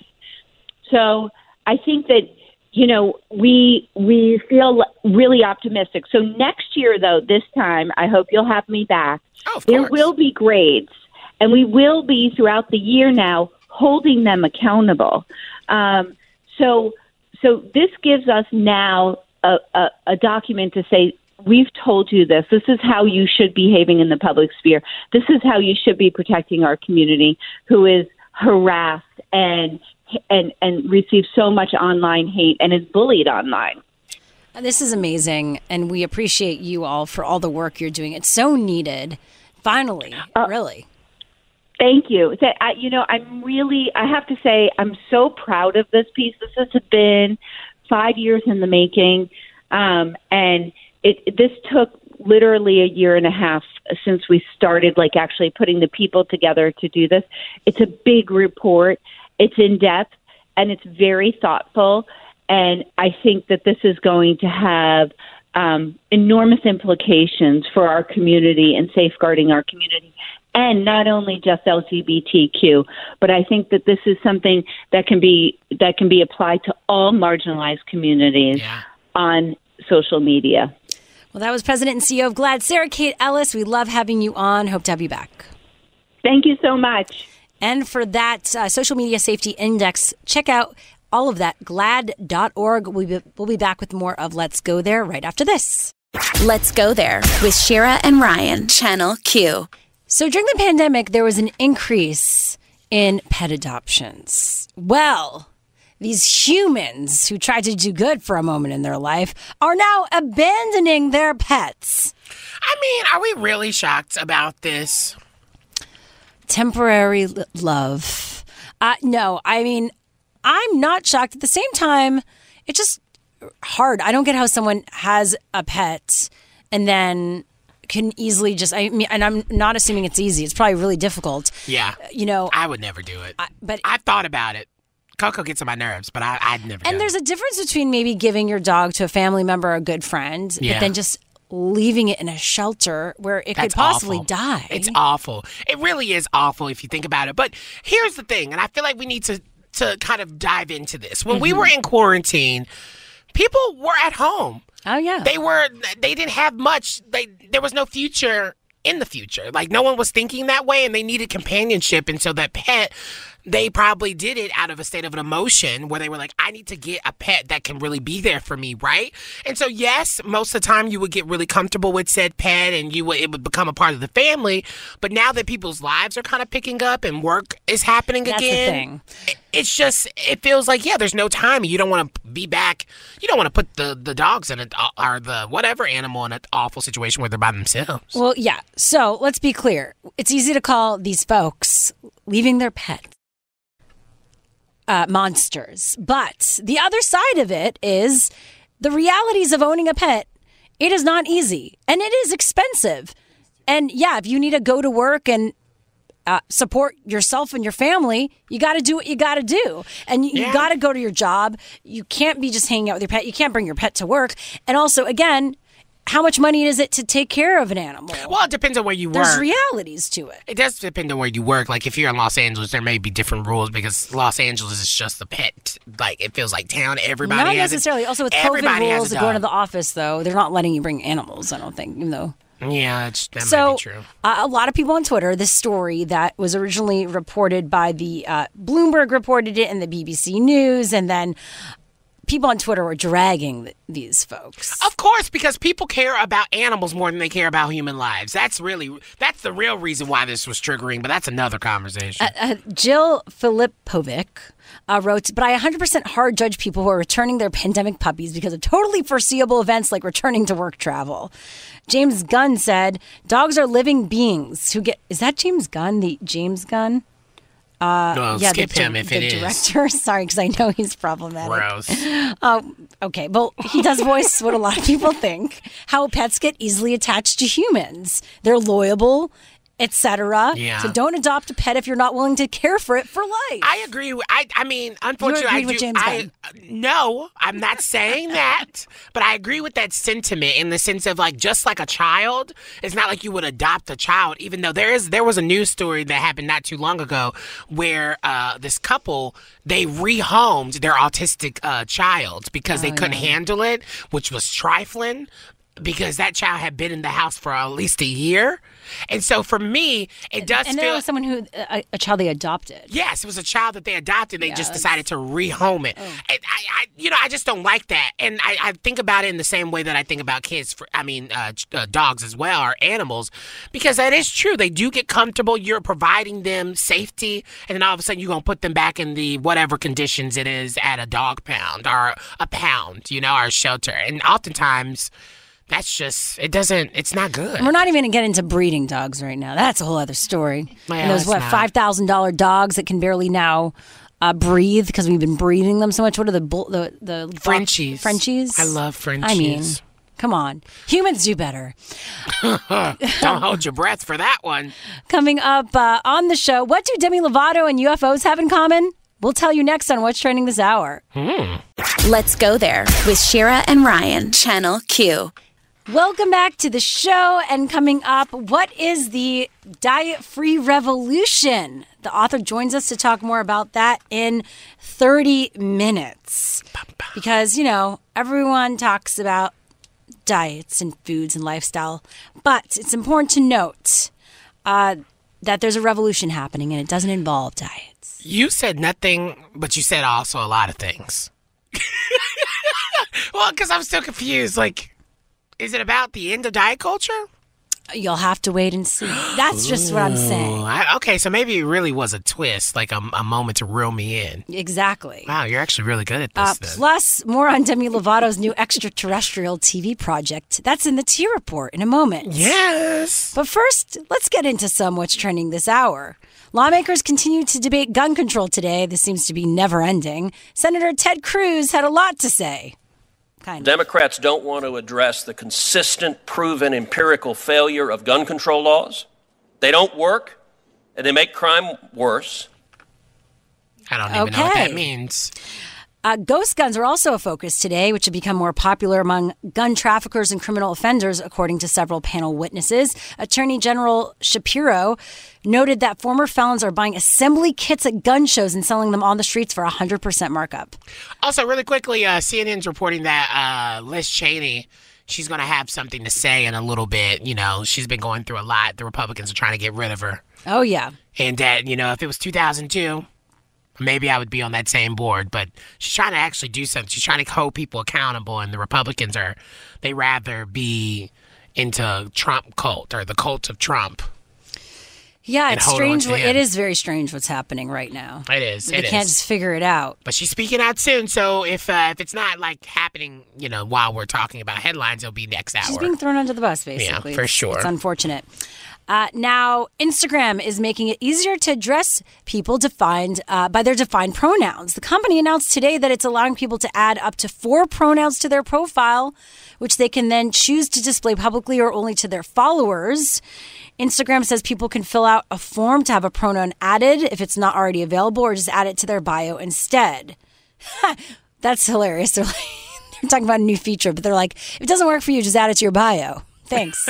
So I think that, you know, we we feel really optimistic. So next year, though, this time, I hope you'll have me back. Oh, of there course. will be grades. And we will be, throughout the year now, holding them accountable. Um, so so this gives us now a, a, a document to say, we've told you this. This is how you should be behaving in the public sphere. This is how you should be protecting our community who is harassed and and, and receives so much online hate and is bullied online. This is amazing, and we appreciate you all for all the work you're doing. It's so needed. Finally, uh, really. Thank you. I, you know, I'm really, I have to say, I'm so proud of this piece. This has been five years in the making, um, and it, this took literally a year and a half since we started, like, actually putting the people together to do this. It's a big report. It's in depth, and it's very thoughtful, and I think that this is going to have um, enormous implications for our community and safeguarding our community. And not only just L G B T Q, but I think that this is something that can be that can be applied to all marginalized communities yeah. on social media. Well, that was President and C E O of GLAAD, Sarah Kate Ellis. We love having you on. Hope to have you back. Thank you so much. And for that uh, Social Media Safety Index, check out all of that, glad dot org. We'll be, we'll be back with more of Let's Go There right after this. Let's Go There with Shira and Ryan, Channel Q. So during the pandemic, there was an increase in pet adoptions. Well, these humans who tried to do good for a moment in their life are now abandoning their pets. I mean, are we really shocked about this? Temporary l- love. Uh, no, I mean, I'm not shocked. At the same time, it's just hard. I don't get how someone has a pet and then can easily just, I mean, and I'm not assuming it's easy. It's probably really difficult. Yeah. You know, I would never do it. I, but I've thought about it. Coco gets on my nerves, but I, I'd never. And there's it. a difference between maybe giving your dog to a family member or a good friend, yeah. but then just leaving it in a shelter where it That's could possibly awful. die. It's awful. It really is awful if you think about it. But here's the thing, and I feel like we need to, to kind of dive into this. When mm-hmm. we were in quarantine, people were at home. Oh, yeah. They were, they didn't have much. They, there was no future in the future. Like, no one was thinking that way, and they needed companionship. And so that pet, they probably did it out of a state of an emotion where they were like, I need to get a pet that can really be there for me, right? And so, yes, most of the time you would get really comfortable with said pet and you would, it would become a part of the family. But now that people's lives are kind of picking up and work is happening That's again, the thing. It's just, it feels like, yeah, there's no time. You don't want to be back. You don't want to put the, the dogs in it or the whatever animal in an awful situation where they're by themselves. Well, yeah. So let's be clear. It's easy to call these folks leaving their pets uh, monsters. But the other side of it is the realities of owning a pet. It is not easy and it is expensive. And yeah, if you need to go to work and Uh, support yourself and your family, you got to do what you got to do. And you, yeah. you got to go to your job. You can't be just hanging out with your pet. You can't bring your pet to work. And also, again, how much money is it to take care of an animal? Well, it depends on where you There's work. There's realities to it. It does depend on where you work. Like, if you're in Los Angeles, there may be different rules because Los Angeles is just a pet. Like, it feels like town. Everybody Not has necessarily. A, also, with everybody COVID rules has a of going to dog. the office, though, they're not letting you bring animals, I don't think, even though... Yeah, it's, that so, might be true. Uh, a lot of people on Twitter, this story that was originally reported by the uh, Bloomberg reported it and the B B C News, and then people on Twitter were dragging th- these folks. Of course, because people care about animals more than they care about human lives. That's really, that's the real reason why this was triggering, but that's another conversation. Uh, uh, Jill Filipovic uh, wrote, but I one hundred percent hard judge people who are returning their pandemic puppies because of totally foreseeable events like returning to work travel. James Gunn said, dogs are living beings who get, is that James Gunn, the James Gunn? Uh, no, yeah, skip the, him if the it director. is. Sorry, because I know he's problematic. Gross. Uh, okay, well, he does voice what a lot of people think, how pets get easily attached to humans. They're loyal, et cetera. Yeah. So don't adopt a pet if you're not willing to care for it for life. I agree. With, I I mean, unfortunately, You I agreed with do. James I Gunn. no, I'm not saying that, but I agree with that sentiment in the sense of like just like a child. It's not like you would adopt a child, even though there is there was a news story that happened not too long ago where uh, this couple they rehomed their autistic uh, child because Oh, they couldn't yeah. handle it, which was trifling. Because that child had been in the house for at least a year. And so for me, it does and feel... there was someone who, a, a child they adopted. Yes, it was a child that they adopted. They Yeah, just that's- decided to rehome it. Oh. And I, I, you know, I just don't like that. And I, I think about it in the same way that I think about kids, for, I mean, uh, uh, dogs as well, or animals, because that is true. They do get comfortable. You're providing them safety. And then all of a sudden, you're going to put them back in the whatever conditions it is at a dog pound or a pound, you know, or a shelter. And oftentimes... That's just, it doesn't, it's not good. And we're not even going to get into breeding dogs right now. That's a whole other story. Well, and those, it's what, not. five thousand dollars dogs that can barely now uh, breathe because we've been breeding them so much. What are the bull, the, the Frenchies. Frenchies? I love Frenchies. I mean, come on. Humans do better. Don't hold your breath for that one. Coming up uh, on the show, what do Demi Lovato and U F Os have in common? We'll tell you next on What's Trending this hour. Hmm. Let's go there with Shira and Ryan, Channel Q. Welcome back to the show. And coming up, what is the diet-free revolution? The author joins us to talk more about that in thirty minutes. Because, you know, everyone talks about diets and foods and lifestyle. But it's important to note uh, that there's a revolution happening and it doesn't involve diets. You said nothing, but you said also a lot of things. Well, because I'm still confused. Like, is it about the end of diet culture? You'll have to wait and see. That's just what I'm saying. Ooh, I, okay, so maybe it really was a twist, like a, a moment to reel me in. Exactly. Wow, you're actually really good at this. Uh, then. plus, more on Demi Lovato's new extraterrestrial T V project. That's in the T Report in a moment. Yes. But first, let's get into some what's trending this hour. Lawmakers continue to debate gun control today. This seems to be never ending. Senator Ted Cruz had a lot to say. Kind of. Democrats don't want to address the consistent, proven, empirical failure of gun control laws. They don't work, and they make crime worse. I don't even know what that Okay. means. Uh, ghost guns are also a focus today, which have become more popular among gun traffickers and criminal offenders, according to several panel witnesses. Attorney General Shapiro noted that former felons are buying assembly kits at gun shows and selling them on the streets for a one hundred percent markup. Also, really quickly, uh, C N N's reporting that uh, Liz Cheney, she's going to have something to say in a little bit. You know, she's been going through a lot. The Republicans are trying to get rid of her. Oh, yeah. And that, you know, if it was two thousand two, maybe I would be on that same board. But she's trying to actually do something. She's trying to hold people accountable. And the Republicans are, they rather be into Trump cult or the cult of Trump. Yeah, And it's hold on strange. to what- him. It is very strange what's happening right now. It is. They It can't is. just figure it out. But she's speaking out soon. So if uh, if it's not like happening, you know, while we're talking about headlines, it'll be next hour. She's being thrown under the bus, basically. Yeah, for It's- sure. It's unfortunate. Uh, now, Instagram is making it easier to address people defined uh, by their defined pronouns. The company announced today that it's allowing people to add up to four pronouns to their profile, which they can then choose to display publicly or only to their followers. Instagram says people can fill out a form to have a pronoun added if it's not already available, or just add it to their bio instead. That's hilarious. They're like, We're talking about a new feature, but they're like, if it doesn't work for you, just add it to your bio. Thanks.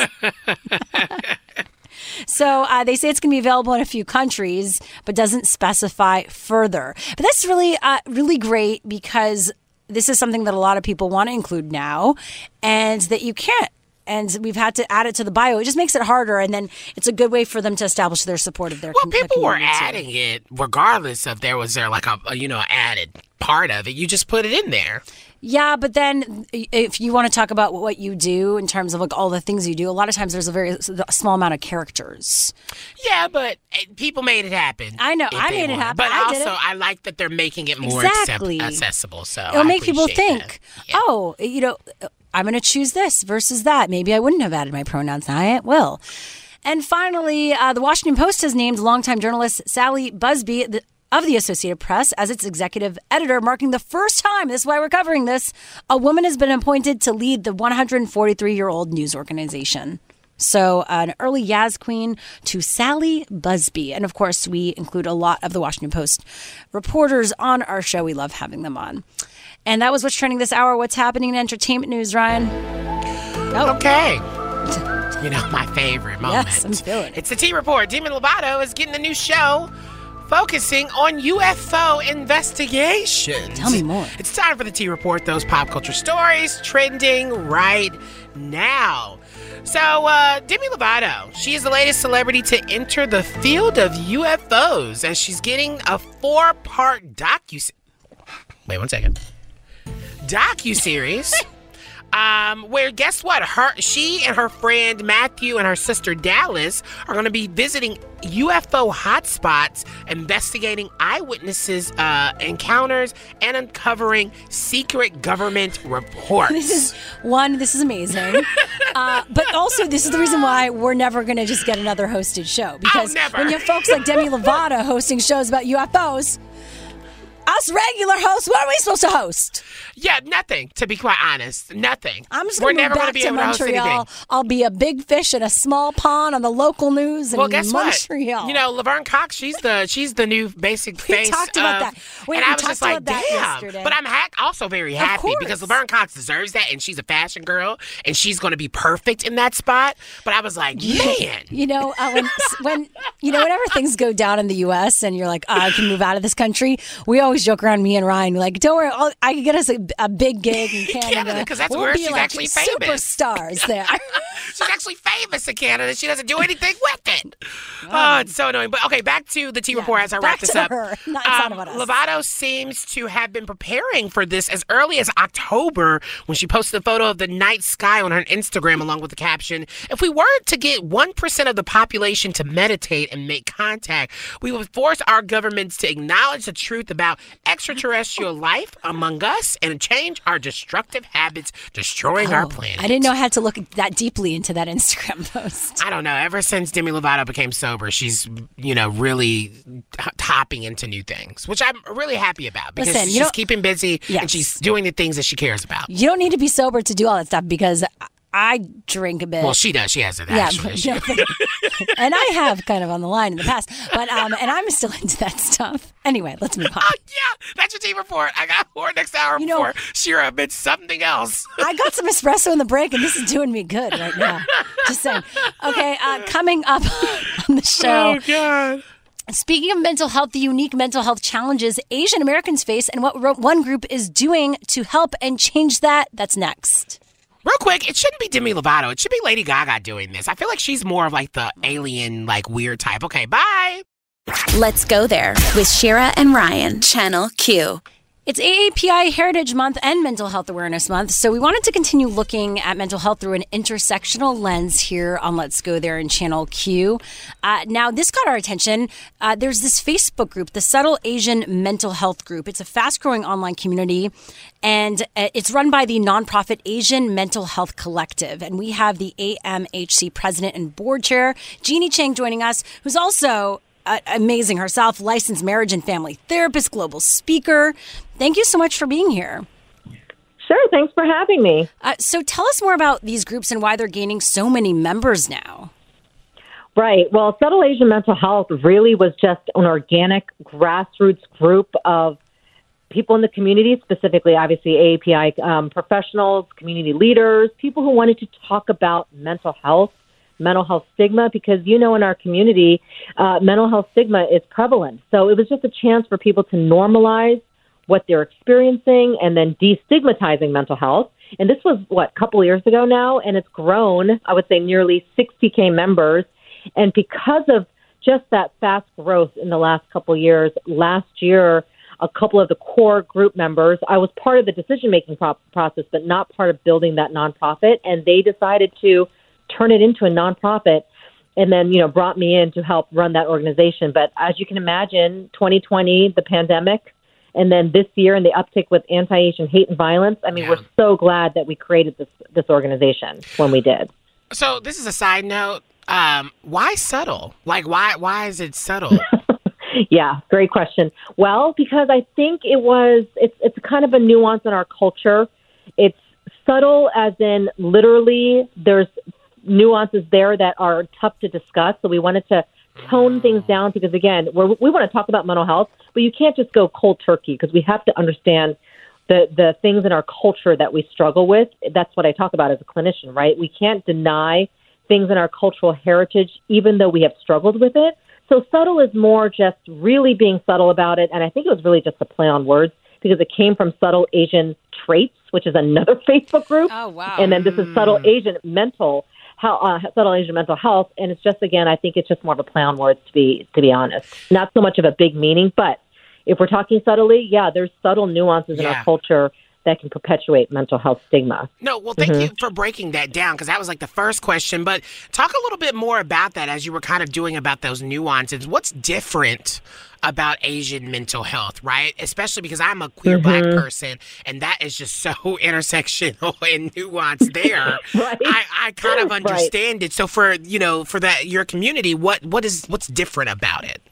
So uh, they say it's going to be available in a few countries, but doesn't specify further. But that's really, uh, really great because this is something that a lot of people want to include now and that you can't. And we've had to add it to the bio. It just makes it harder, and then it's a good way for them to establish their support of their. Well, com- people the were community, adding too. it regardless of there was there like a, a you know added part of it. You just put it in there. Yeah, but then if you want to talk about what you do in terms of like all the things you do, a lot of times there's a very small amount of characters. Yeah, but people made it happen. I know, if I they made it wanted. happen. But I also, did it. I like that they're making it more Exactly. accept- accessible. So It'll I make people appreciate think, that. Yeah. oh, you know, I'm going to choose this versus that. Maybe I wouldn't have added my pronouns. Now I will. And finally, uh, the Washington Post has named longtime journalist Sally Busby the, of the Associated Press as its executive editor, marking the first time, this is why we're covering this, a woman has been appointed to lead the one hundred forty-three-year-old news organization. So an early Yaz queen to Sally Busby. And of course, we include a lot of the Washington Post reporters on our show. We love having them on. And that was what's trending this hour. What's happening in entertainment news, Ryan? Oh. Okay. You know, my favorite moment. Yes, I'm feeling it. It's the T Report. Demi Lovato is getting a new show focusing on U F O investigations. Tell me more. It's time for the T Report, those pop culture stories trending right now. So, uh, Demi Lovato, she is the latest celebrity to enter the field of U F Os as she's getting a four-part docu... Wait one second. docu-series um, where, guess what? Her, she and her friend Matthew and her sister Dallas are going to be visiting U F O hotspots, investigating eyewitnesses' uh, encounters, and uncovering secret government reports. This is, one, this is amazing. uh, but also, this is the reason why we're never going to just get another hosted show. Because oh, never. when you have folks like Demi Lovato hosting shows about U F Os, us regular hosts, what are we supposed to host? Yeah, nothing, to be quite honest. Nothing. I'm just We're going to never move gonna back be to able to host Montreal. anything. I'll be a big fish in a small pond on the local news in Well, guess Montreal. what? You know, Laverne Cox, she's the she's the new basic We face. talked about of, that. Wait, and we I was talked just like, about that damn. yesterday. But I'm ha- also very Of happy course. because Laverne Cox deserves that, and she's a fashion girl, and she's going to be perfect in that spot. But I was like, man. You know, uh, when, when, you know, whenever things go down in the U S and you're like, oh, I can move out of this country, we always joke around, me and Ryan, like, don't worry, I'll, I can get us a, a big gig in Canada. Canada, because that's we'll where be she's like actually famous. Superstars there. She's actually famous in Canada. She doesn't do anything with it. Oh, it's so annoying. But okay, back to the T Report as I back wrap this to up. her. No, it's not Um, about us. Lovato seems to have been preparing for this as early as October when she posted a photo of the night sky on her Instagram along with the caption, "If we were to get one percent of the population to meditate and make contact, we would force our governments to acknowledge the truth about extraterrestrial life among us and change our destructive habits, destroying our Oh, planet." I didn't know I had to look that deeply into that Instagram post. I don't know. Ever since Demi Lovato became sober, she's, you know, really t- hopping into new things, which I'm really happy about because Listen, you she's don't- keeping busy Yes. and she's doing the things that she cares about. You don't need to be sober to do all that stuff because I drink a bit. Well, she does. She has an Yeah, actual but, issue. you know, and I have kind of on the line in the past, but um, and I'm still into that stuff. Anyway, let's move on. Oh, yeah, that's your T Report. I got more next hour You know- before Shira admits something else. I got some espresso in the break, and this is doing me good right now. Just saying. Okay, uh, coming up on the show. Oh, God. Speaking of mental health, the unique mental health challenges Asian Americans face and what ro- one group is doing to help and change that, that's next. Real quick, it shouldn't be Demi Lovato. It should be Lady Gaga doing this. I feel like she's more of like the alien, like weird type. Okay, bye. Let's go there with Shira and Ryan, Channel Q. It's A A P I Heritage Month and Mental Health Awareness Month, so we wanted to continue looking at mental health through an intersectional lens here on Let's Go There in Channel Q. Uh, now, this got our attention. Uh, there's this Facebook group, the Subtle Asian Mental Health Group. It's a fast-growing online community, and uh, it's run by the nonprofit Asian Mental Health Collective. And we have the A M H C president and board chair, Jeannie Chang, joining us, who's also Uh, amazing herself, licensed marriage and family therapist, global speaker. Thank you so much for being here. Sure, thanks for having me. Uh, so tell us more about these groups and why they're gaining so many members now. Right. Well, Subtle Asian Mental Health really was just an organic grassroots group of people in the community, specifically, obviously, A A P I um, professionals, community leaders, people who wanted to talk about mental health, mental health stigma, because, you know, in our community, uh, mental health stigma is prevalent. So it was just a chance for people to normalize what they're experiencing and then destigmatizing mental health. And this was, what, a couple years ago now, and it's grown, I would say, nearly sixty K members. And because of just that fast growth in the last couple years, last year, a couple of the core group members, I was part of the decision-making pro- process, but not part of building that nonprofit. And they decided to turn it into a nonprofit and then, you know, brought me in to help run that organization. But as you can imagine, twenty twenty, the pandemic, and then this year and the uptick with anti-Asian hate and violence, I mean, yeah. we're so glad that we created this this organization when we did. So this is a side note. Um, why subtle? Like, why why is it subtle? Yeah, great question. Well, because I think it was, it's it's kind of a nuance in our culture. It's subtle as in literally there's nuances there that are tough to discuss. So we wanted to tone things down because, again, we're, we want to talk about mental health, but you can't just go cold turkey because we have to understand the, the things in our culture that we struggle with. That's what I talk about as a clinician, right? We can't deny things in our cultural heritage, even though we have struggled with it. So subtle is more just really being subtle about it. And I think it was really just a play on words because it came from Subtle Asian Traits, which is another Facebook group. Oh, wow. And then this is Subtle Asian Mental How, uh, Subtle Asian Mental Health. And it's just, again, I think it's just more of a play on words, to be to be honest. Not so much of a big meaning, but if we're talking subtly, yeah, there's subtle nuances in Yeah. our culture that can perpetuate mental health stigma. No, well, thank Mhm. you for breaking that down because that was like the first question. But talk a little bit more about that as you were kind of doing about those nuances. What's different about Asian mental health, right? Especially because I'm a queer Mhm. Black person, and that is just so intersectional and nuanced there. Right. I, I kind of Right. understand it. So for, you know, for that your community, what what is what's different about it?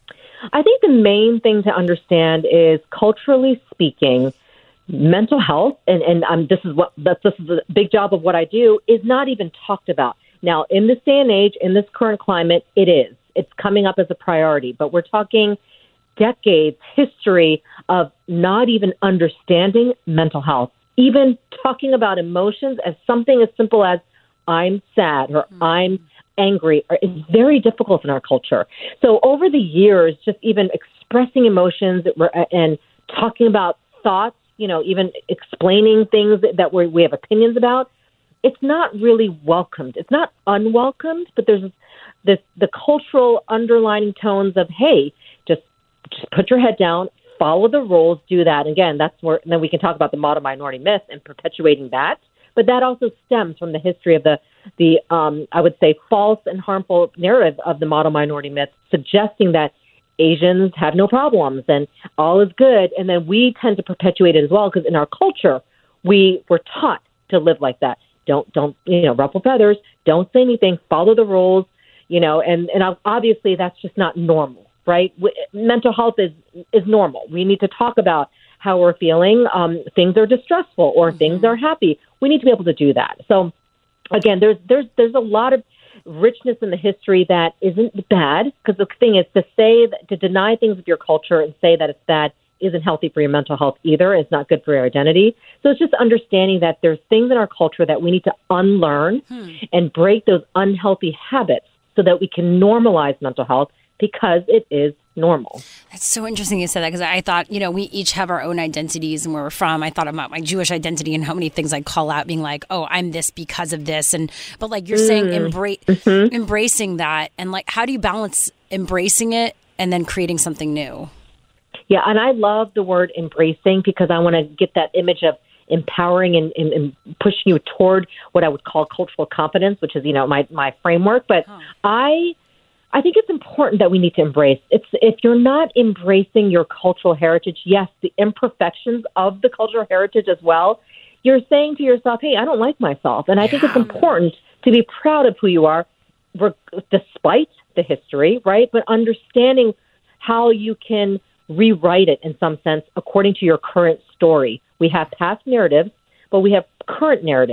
I think the main thing to understand is, culturally speaking, mental health, and, and um, this is what that's this is a big job of what I do, is not even talked about. Now, in this day and age, in this current climate, it is. It's coming up as a priority, but we're talking decades, history of not even understanding mental health, even talking about emotions as something as simple as I'm sad or mm-hmm. I'm angry, or it's very difficult in our culture. So over the years, just even expressing emotions and talking about thoughts, you know, even explaining things that we we have opinions about, it's not really welcomed. It's not unwelcomed, but there's this the cultural underlining tones of, hey, just just put your head down, follow the rules, do that. Again, that's where and then we can talk about the model minority myth and perpetuating that. But that also stems from the history of the the um, I would say false and harmful narrative of the model minority myth, suggesting that Asians have no problems and all is good. And then we tend to perpetuate it as well because in our culture, we were taught to live like that. Don't, don't, you know, ruffle feathers. Don't say anything. Follow the rules, you know, and, and obviously that's just not normal, right? We, mental health is, is normal. We need to talk about how we're feeling. Um, things are distressful or mm-hmm. things are happy. We need to be able to do that. So again, there's, there's, there's a lot of richness in the history that isn't bad, because the thing is to say that, to deny things of your culture and say that it's bad isn't healthy for your mental health either. It's not good for your identity. So it's just understanding that there's things in our culture that we need to unlearn hmm. and break those unhealthy habits so that we can normalize mental health because it is normal. That's so interesting you said that, because I thought, you know, we each have our own identities and where we're from. I thought about my Jewish identity and how many things I call out being like, oh, I'm this because of this. And but like you're mm. saying, embra- mm-hmm. embracing that. And like, how do you balance embracing it and then creating something new? Yeah, and I love the word embracing because I want to get that image of empowering and, and, and pushing you toward what I would call cultural competence, which is, you know, my, my framework. But huh. I... I think it's important that we need to embrace. It's if you're not embracing your cultural heritage, yes, the imperfections of the cultural heritage as well, you're saying to yourself, hey, I don't like myself. And I think it's important to be proud of who you are, despite the history, right? But understanding how you can rewrite it in some sense according to your current story. We have past narratives, but we have current narratives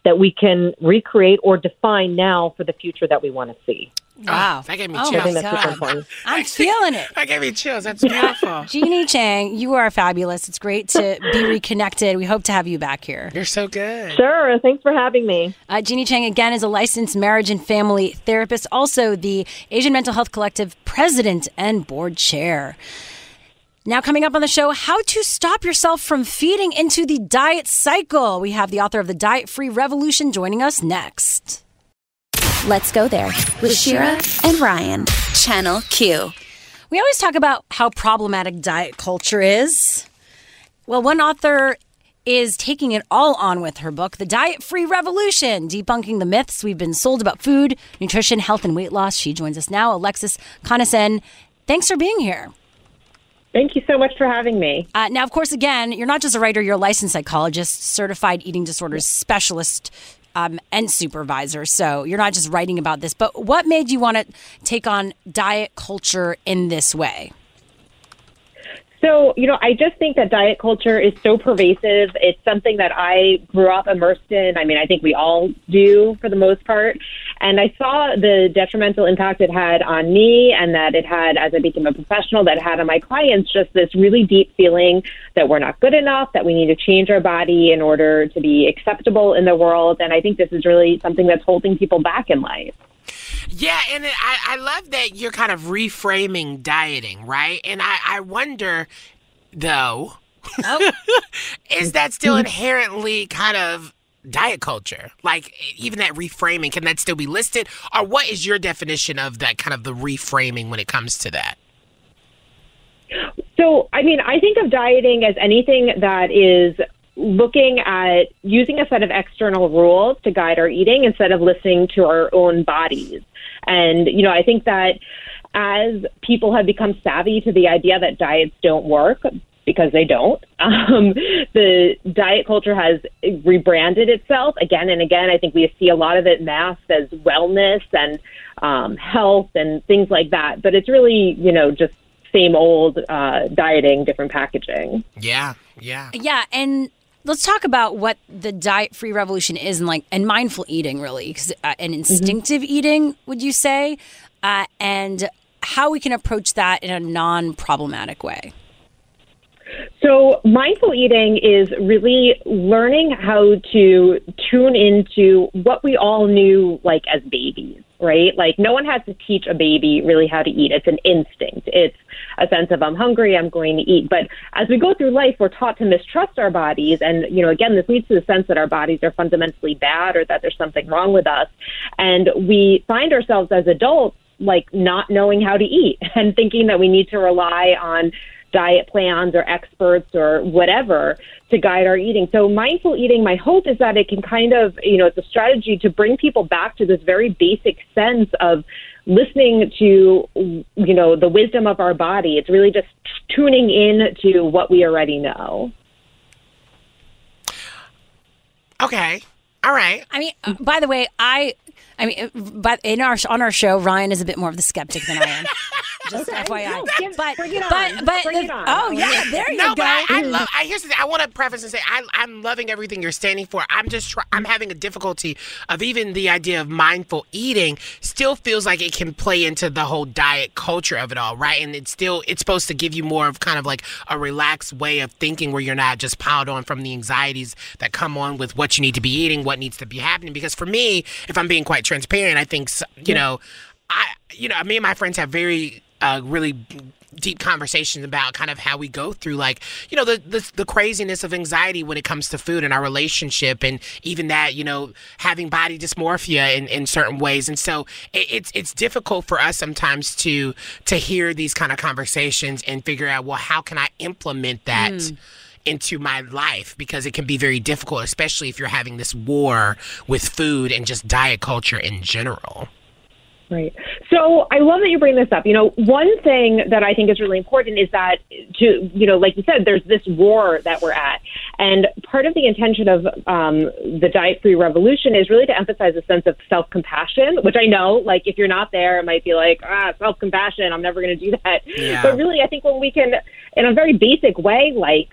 that we can recreate or define now for the future that we want to see. Wow. Oh, that gave me Oh, chills. I think that's super important. I'm feeling it. That gave me chills. That's beautiful. Jeannie Chang, you are fabulous. It's great to be reconnected. We hope to have you back here. You're so good. Sure. Thanks for having me. Uh, Jeannie Chang, again, is a licensed marriage and family therapist, also the Asian Mental Health Collective president and board chair. Now, coming up on the show, how to stop yourself from feeding into the diet cycle. We have the author of The Diet-Free Revolution joining us next. Let's go there with Shira and Ryan, Channel Q. We always talk about how problematic diet culture is. Well, one author is taking it all on with her book, The Diet-Free Revolution, debunking the myths we've been sold about food, nutrition, health, and weight loss. She joins us now, Alexis Conasen. Thanks for being here. Thank you so much for having me. Uh, now, of course, again, you're not just a writer, you're a licensed psychologist, certified eating disorders specialist, um, and supervisor. So you're not just writing about this. But what made you want to take on diet culture in this way? So, you know, I just think that diet culture is so pervasive. It's something that I grew up immersed in. I mean, I think we all do for the most part. And I saw the detrimental impact it had on me and that it had, as I became a professional, that it had on my clients, just this really deep feeling that we're not good enough, that we need to change our body in order to be acceptable in the world. And I think this is really something that's holding people back in life. Yeah, and it, I, I love that you're kind of reframing dieting, right? And I, I wonder, though, oh. is that still inherently kind of diet culture? Like, even that reframing, can that still be listed? Or what is your definition of that kind of the reframing when it comes to that? So, I mean, I think of dieting as anything that is looking at using a set of external rules to guide our eating instead of listening to our own bodies. And, you know, I think that as people have become savvy to the idea that diets don't work, because they don't, um, the diet culture has rebranded itself again and again. I think we see a lot of it masked as wellness and um, health and things like that. But it's really, you know, just same old uh, dieting, different packaging. Yeah, yeah. Yeah, and let's talk about what the diet-free revolution is and like and mindful eating, really, 'cause, uh, and instinctive mm-hmm. eating, would you say, uh, and how we can approach that in a non-problematic way. So mindful eating is really learning how to tune into what we all knew like as babies, right? Like no one has to teach a baby really how to eat. It's an instinct. It's a sense of I'm hungry, I'm going to eat. But as we go through life, we're taught to mistrust our bodies. And, you know, again, this leads to the sense that our bodies are fundamentally bad or that there's something wrong with us. And we find ourselves as adults like not knowing how to eat and thinking that we need to rely on diet plans or experts or whatever to guide our eating. So mindful eating, my hope is that it can kind of, you know, it's a strategy to bring people back to this very basic sense of listening to, you know, the wisdom of our body. It's really just tuning in to what we already know. Okay. All right. I mean, uh, by the way, I, I mean, but in our on our show, Ryan is a bit more of the skeptic than I am. Just okay. F Y I. No, give, but, bring it on. but, but, bring it on. Oh, yeah, there you no, go. But I, I love, I, here's the thing. I want to preface and say I, I'm loving everything you're standing for. I'm just try, I'm having a difficulty of even the idea of mindful eating still feels like it can play into the whole diet culture of it all, right? And it's still, it's supposed to give you more of kind of like a relaxed way of thinking where you're not just piled on from the anxieties that come on with what you need to be eating, what needs to be happening. Because for me, if I'm being quite transparent, I think, you know, I, you know, me and my friends have very, Uh, really deep conversations about kind of how we go through, like, you know, the, the the craziness of anxiety when it comes to food and our relationship, and even that, you know, having body dysmorphia in, in certain ways. And so it, it's it's difficult for us sometimes to to hear these kind of conversations and figure out, well, how can I implement that mm. into my life, because it can be very difficult, especially if you're having this war with food and just diet culture in general. Right. So I love that you bring this up. You know, one thing that I think is really important is that, to, you know, like you said, there's this war that we're at. And part of the intention of um, the diet-free revolution is really to emphasize a sense of self-compassion, which I know, like, if you're not there, it might be like, ah, self-compassion, I'm never going to do that. Yeah. But really, I think when we can, in a very basic way, like,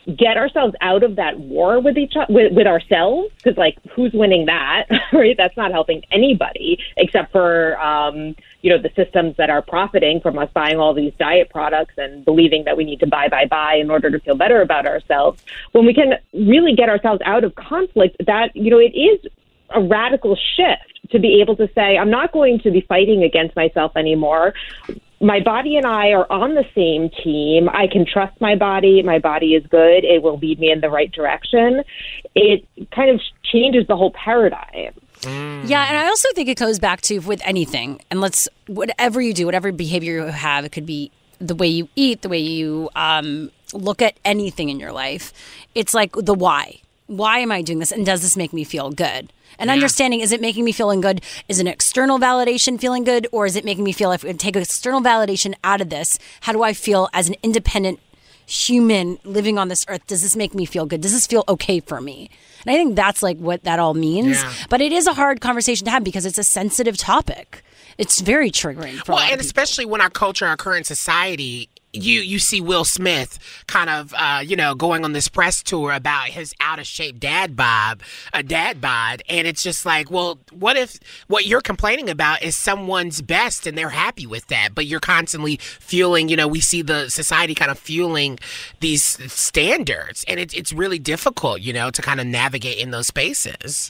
get ourselves out of that war with each other, with, with ourselves, because like who's winning that, right? That's not helping anybody except for um, you know the systems that are profiting from us buying all these diet products and believing that we need to buy, buy, buy in order to feel better about ourselves. When we can really get ourselves out of conflict, that you know it is a radical shift to be able to say, I'm not going to be fighting against myself anymore. My body and I are on the same team. I can trust my body. My body is good. It will lead me in the right direction. It kind of changes the whole paradigm. Yeah, and I also think it goes back to with anything, and let's, whatever you do, whatever behavior you have, it could be the way you eat, the way you um, look at anything in your life. It's like the why. Why am I doing this? And does this make me feel good? And yeah. understanding, is it making me feeling good? Is an external validation feeling good? Or is it making me feel, if we take external validation out of this, how do I feel as an independent human living on this earth? Does this make me feel good? Does this feel okay for me? And I think that's like what that all means. Yeah. But it is a hard conversation to have because it's a sensitive topic. It's very triggering for well, a lot and of especially when our culture, our current society, you you see Will Smith kind of, uh, you know, going on this press tour about his out-of-shape dad bod, a dad bod, and it's just like, well, what if what you're complaining about is someone's best and they're happy with that, but you're constantly fueling, you know, we see the society kind of fueling these standards, and it, it's really difficult, you know, to kind of navigate in those spaces.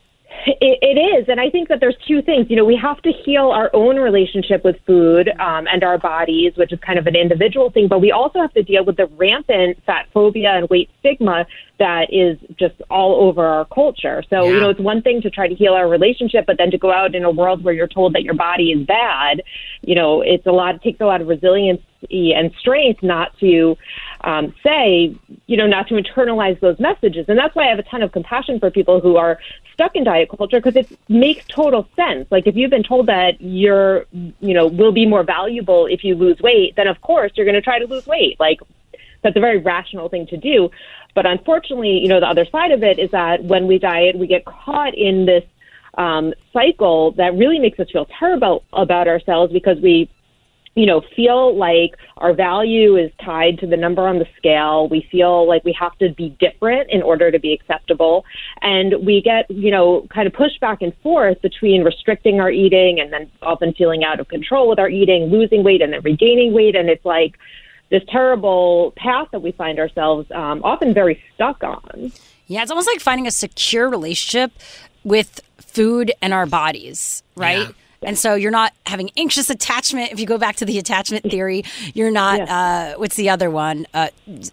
It, it is. And I think that there's two things. You know, we have to heal our own relationship with food um, and our bodies, which is kind of an individual thing. But we also have to deal with the rampant fat phobia and weight stigma that is just all over our culture. So, yeah. you know, it's one thing to try to heal our relationship, but then to go out in a world where you're told that your body is bad, you know, it's a lot, it takes a lot of resilience and strength not to um, say, you know, not to internalize those messages. And that's why I have a ton of compassion for people who are stuck in diet culture, because it makes total sense. Like if you've been told that you're, you know, will be more valuable if you lose weight, then of course you're going to try to lose weight. Like that's a very rational thing to do. But unfortunately, you know, the other side of it is that when we diet, we get caught in this um, cycle that really makes us feel terrible about ourselves because we, you know, feel like our value is tied to the number on the scale. We feel like we have to be different in order to be acceptable. And we get, you know, kind of pushed back and forth between restricting our eating and then often feeling out of control with our eating, losing weight and then regaining weight. And it's like this terrible path that we find ourselves um, often very stuck on. Yeah, it's almost like finding a secure relationship with food and our bodies, right? Yeah. And so you're not having anxious attachment. If you go back to the attachment theory, you're not, yeah. uh, what's the other one? Uh,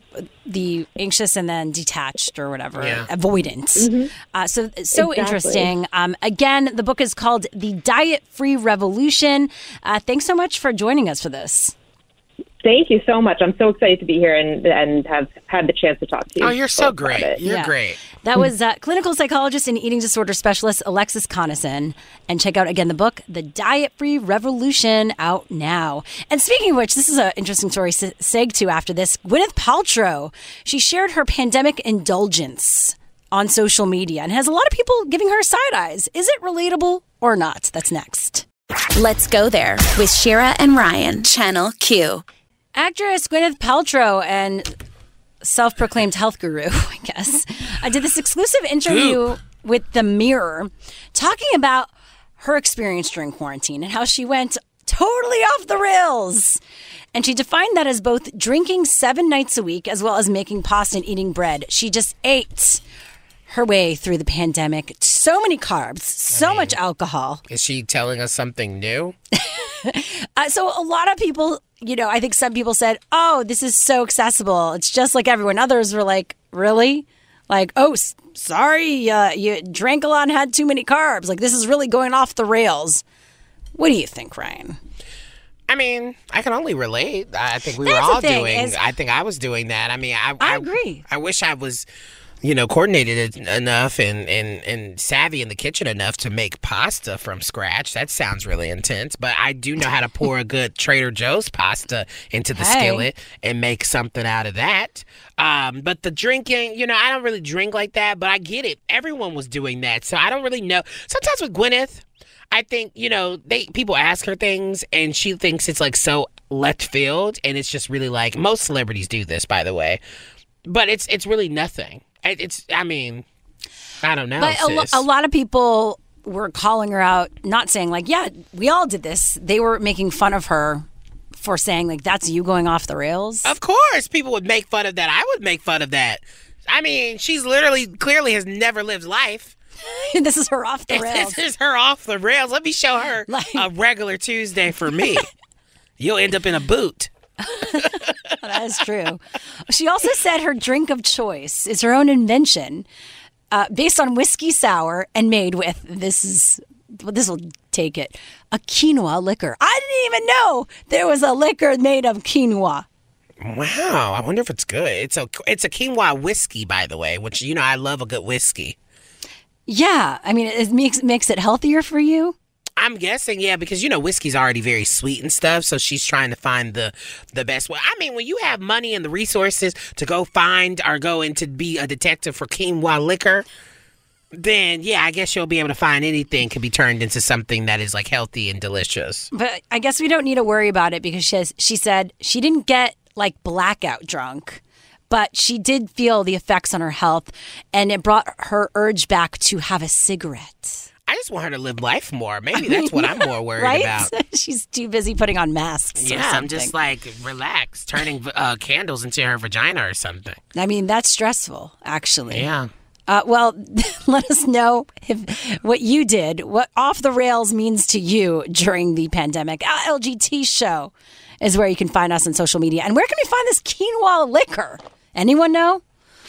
the anxious and then detached or whatever, yeah. avoidance. Mm-hmm. Uh, so so exactly. interesting. Um, again, the book is called The Diet Free Revolution. Uh, thanks so much for joining us for this. Thank you so much. I'm so excited to be here and and have had the chance to talk to you. Oh, you're so great. You're yeah. great. That was uh, clinical psychologist and eating disorder specialist Alexis Conason. And check out, again, the book, The Diet Free Revolution, out now. And speaking of which, this is an interesting story to seg to after this. Gwyneth Paltrow, she shared her pandemic indulgence on social media and has a lot of people giving her side eyes. Is it relatable or not? That's next. Let's go there with Shira and Ryan, Channel Q. Actress Gwyneth Paltrow and self-proclaimed health guru, I guess, I did this exclusive interview Goop. with The Mirror talking about her experience during quarantine and how she went totally off the rails. And she defined that as both drinking seven nights a week as well as making pasta and eating bread. She just ate her way through the pandemic. So many carbs, so I mean, much alcohol. Is she telling us something new? uh, so a lot of people, you know, I think some people said, oh, this is so accessible. It's just like everyone. Others were like, really? Like, oh, s- sorry, uh, you drank a lot and had too many carbs. Like, this is really going off the rails. What do you think, Ryan? I mean, I can only relate. I think we That's were all thing, doing, is, I think I was doing that. I mean, I, I, I agree. I wish I was, you know, coordinated enough and, and, and savvy in the kitchen enough to make pasta from scratch. That sounds really intense. But I do know how to pour a good Trader Joe's pasta into the hey. skillet and make something out of that. Um, but the drinking, you know, I don't really drink like that, but I get it. Everyone was doing that. So I don't really know. Sometimes with Gwyneth, I think, you know, they people ask her things and she thinks it's like so left field. And it's just really like, most celebrities do this, by the way. But it's it's really nothing. It, it's, I mean, I don't know, But a, lo- a lot of people were calling her out, not saying like, yeah, we all did this. They were making fun of her for saying like, that's you going off the rails. Of course, people would make fun of that. I would make fun of that. I mean, she's literally, clearly has never lived life. This is her off the rails. This is her off the rails. Let me show her like, a regular Tuesday for me. You'll end up in a boot. That is true. She also said her drink of choice is her own invention, uh, based on whiskey sour and made with, this is, well, this will take it, a quinoa liquor. I didn't even know there was a liquor made of quinoa. Wow, I wonder if it's good. It's a it's a quinoa whiskey, by the way, which, you know, I love a good whiskey. Yeah, I mean, it makes makes it healthier for you. I'm guessing, yeah, because, you know, whiskey's already very sweet and stuff, so she's trying to find the the best way. I mean, when you have money and the resources to go find or go in to be a detective for quinoa liquor, then, yeah, I guess you'll be able to find anything can be turned into something that is, like, healthy and delicious. But I guess we don't need to worry about it because she, has, she said she didn't get, like, blackout drunk, but she did feel the effects on her health, and it brought her urge back to have a cigarette. I just want her to live life more. Maybe that's what I'm more worried right? about. She's too busy putting on masks. Yeah, or something. I'm just like, relax, turning uh, candles into her vagina or something. I mean, that's stressful, actually. Yeah. Uh, well, let us know if what you did, what off the rails means to you during the pandemic. L G T show is where you can find us on social media. And where can we find this quinoa liquor? Anyone know?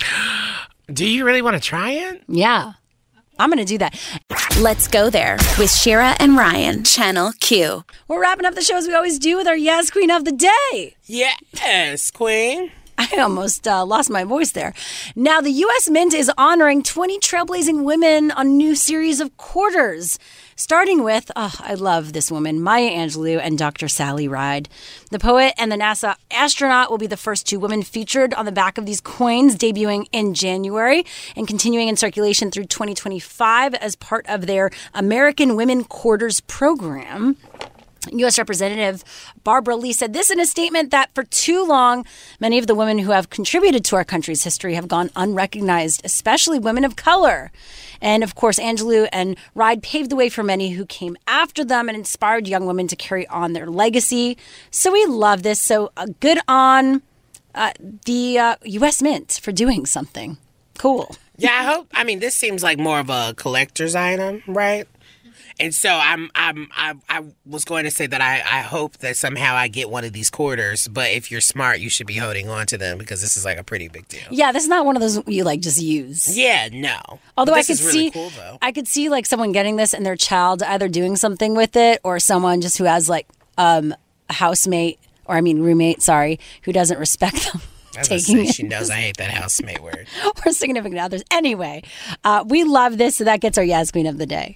Do you really want to try it? Yeah. I'm going to do that. Let's go there with Shira and Ryan, Channel Q. We're wrapping up the show as we always do with our Yes Queen of the Day. Yes, Queen. I almost uh, lost my voice there. Now, the U S Mint is honoring twenty trailblazing women on a new series of quarters, starting with, oh, I love this woman, Maya Angelou and Doctor Sally Ride. The poet and the NASA astronaut will be the first two women featured on the back of these coins, debuting in January and continuing in circulation through twenty twenty-five as part of their American Women Quarters program. U S Representative Barbara Lee said this in a statement that for too long, many of the women who have contributed to our country's history have gone unrecognized, especially women of color. And of course, Angelou and Ride paved the way for many who came after them and inspired young women to carry on their legacy. So we love this. So uh, good on uh, the uh, U S Mint for doing something cool. Yeah, I hope. I mean, this seems like more of a collector's item, right? And so I'm, I'm, I, I was going to say that I, I hope that somehow I get one of these quarters. But if you're smart, you should be holding on to them because this is like a pretty big deal. Yeah, this is not one of those you like just use. Yeah, no. Although But I this could is really see, cool, though. I could see like someone getting this and their child either doing something with it or someone just who has like um, a housemate or I mean roommate, sorry, who doesn't respect them. I was taking gonna say, it. she knows I hate that housemate word. Or significant others. Anyway, uh, we love this, so that gets our Yas Queen of the Day.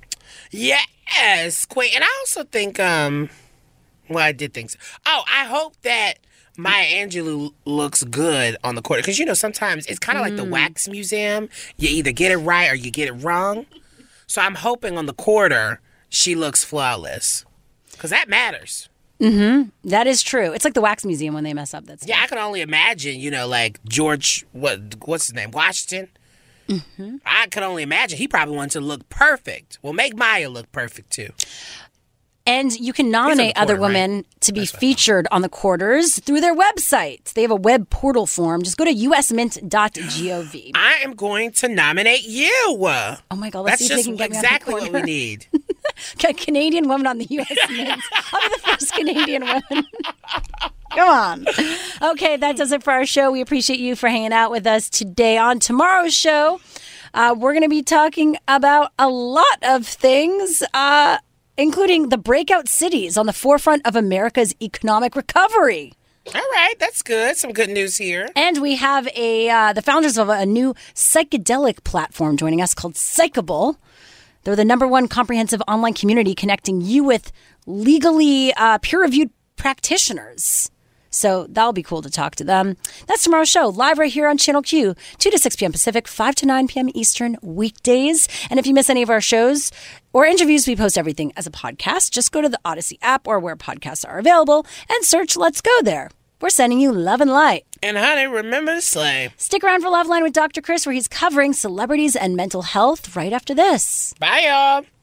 Yes, Queen. And I also think, um, well, I did think so. Oh, I hope that Maya Angelou looks good on the quarter. Because, you know, sometimes it's kind of like the wax museum. You either get it right or you get it wrong. So I'm hoping on the quarter she looks flawless. Because that matters. Mm-hmm. That is true. It's like the wax museum when they mess up. That's Yeah, I can only imagine, you know, like George, what what's his name, Washington? Mm-hmm. I could only imagine. He probably wanted to look perfect. Well, make Maya look perfect, too. And you can nominate quarter, other women right? to be featured on the quarters through their website. They have a web portal form. Just go to u s mint dot gov. I am going to nominate you. Oh, my God. Let's That's see if they just can get me on the exactly what we corner. need. A Canadian woman on the U S Mint. I'll be the first Canadian woman. Come on. Okay, that does it for our show. We appreciate you for hanging out with us today. On tomorrow's show, uh, we're going to be talking about a lot of things, uh, including the breakout cities on the forefront of America's economic recovery. All right, that's good. Some good news here. And we have a uh, the founders of a new psychedelic platform joining us called Psychable. They're the number one comprehensive online community connecting you with legally uh, peer-reviewed practitioners. So that'll be cool to talk to them. That's tomorrow's show, live right here on Channel Q, two to six p.m. Pacific, five to nine p.m. Eastern weekdays. And if you miss any of our shows or interviews, we post everything as a podcast. Just go to the Odyssey app or where podcasts are available and search Let's Go There. we're sending you love and light. And honey, remember to slay. Stick around for Loveline with Doctor Chris, where he's covering celebrities and mental health right after this. Bye, y'all.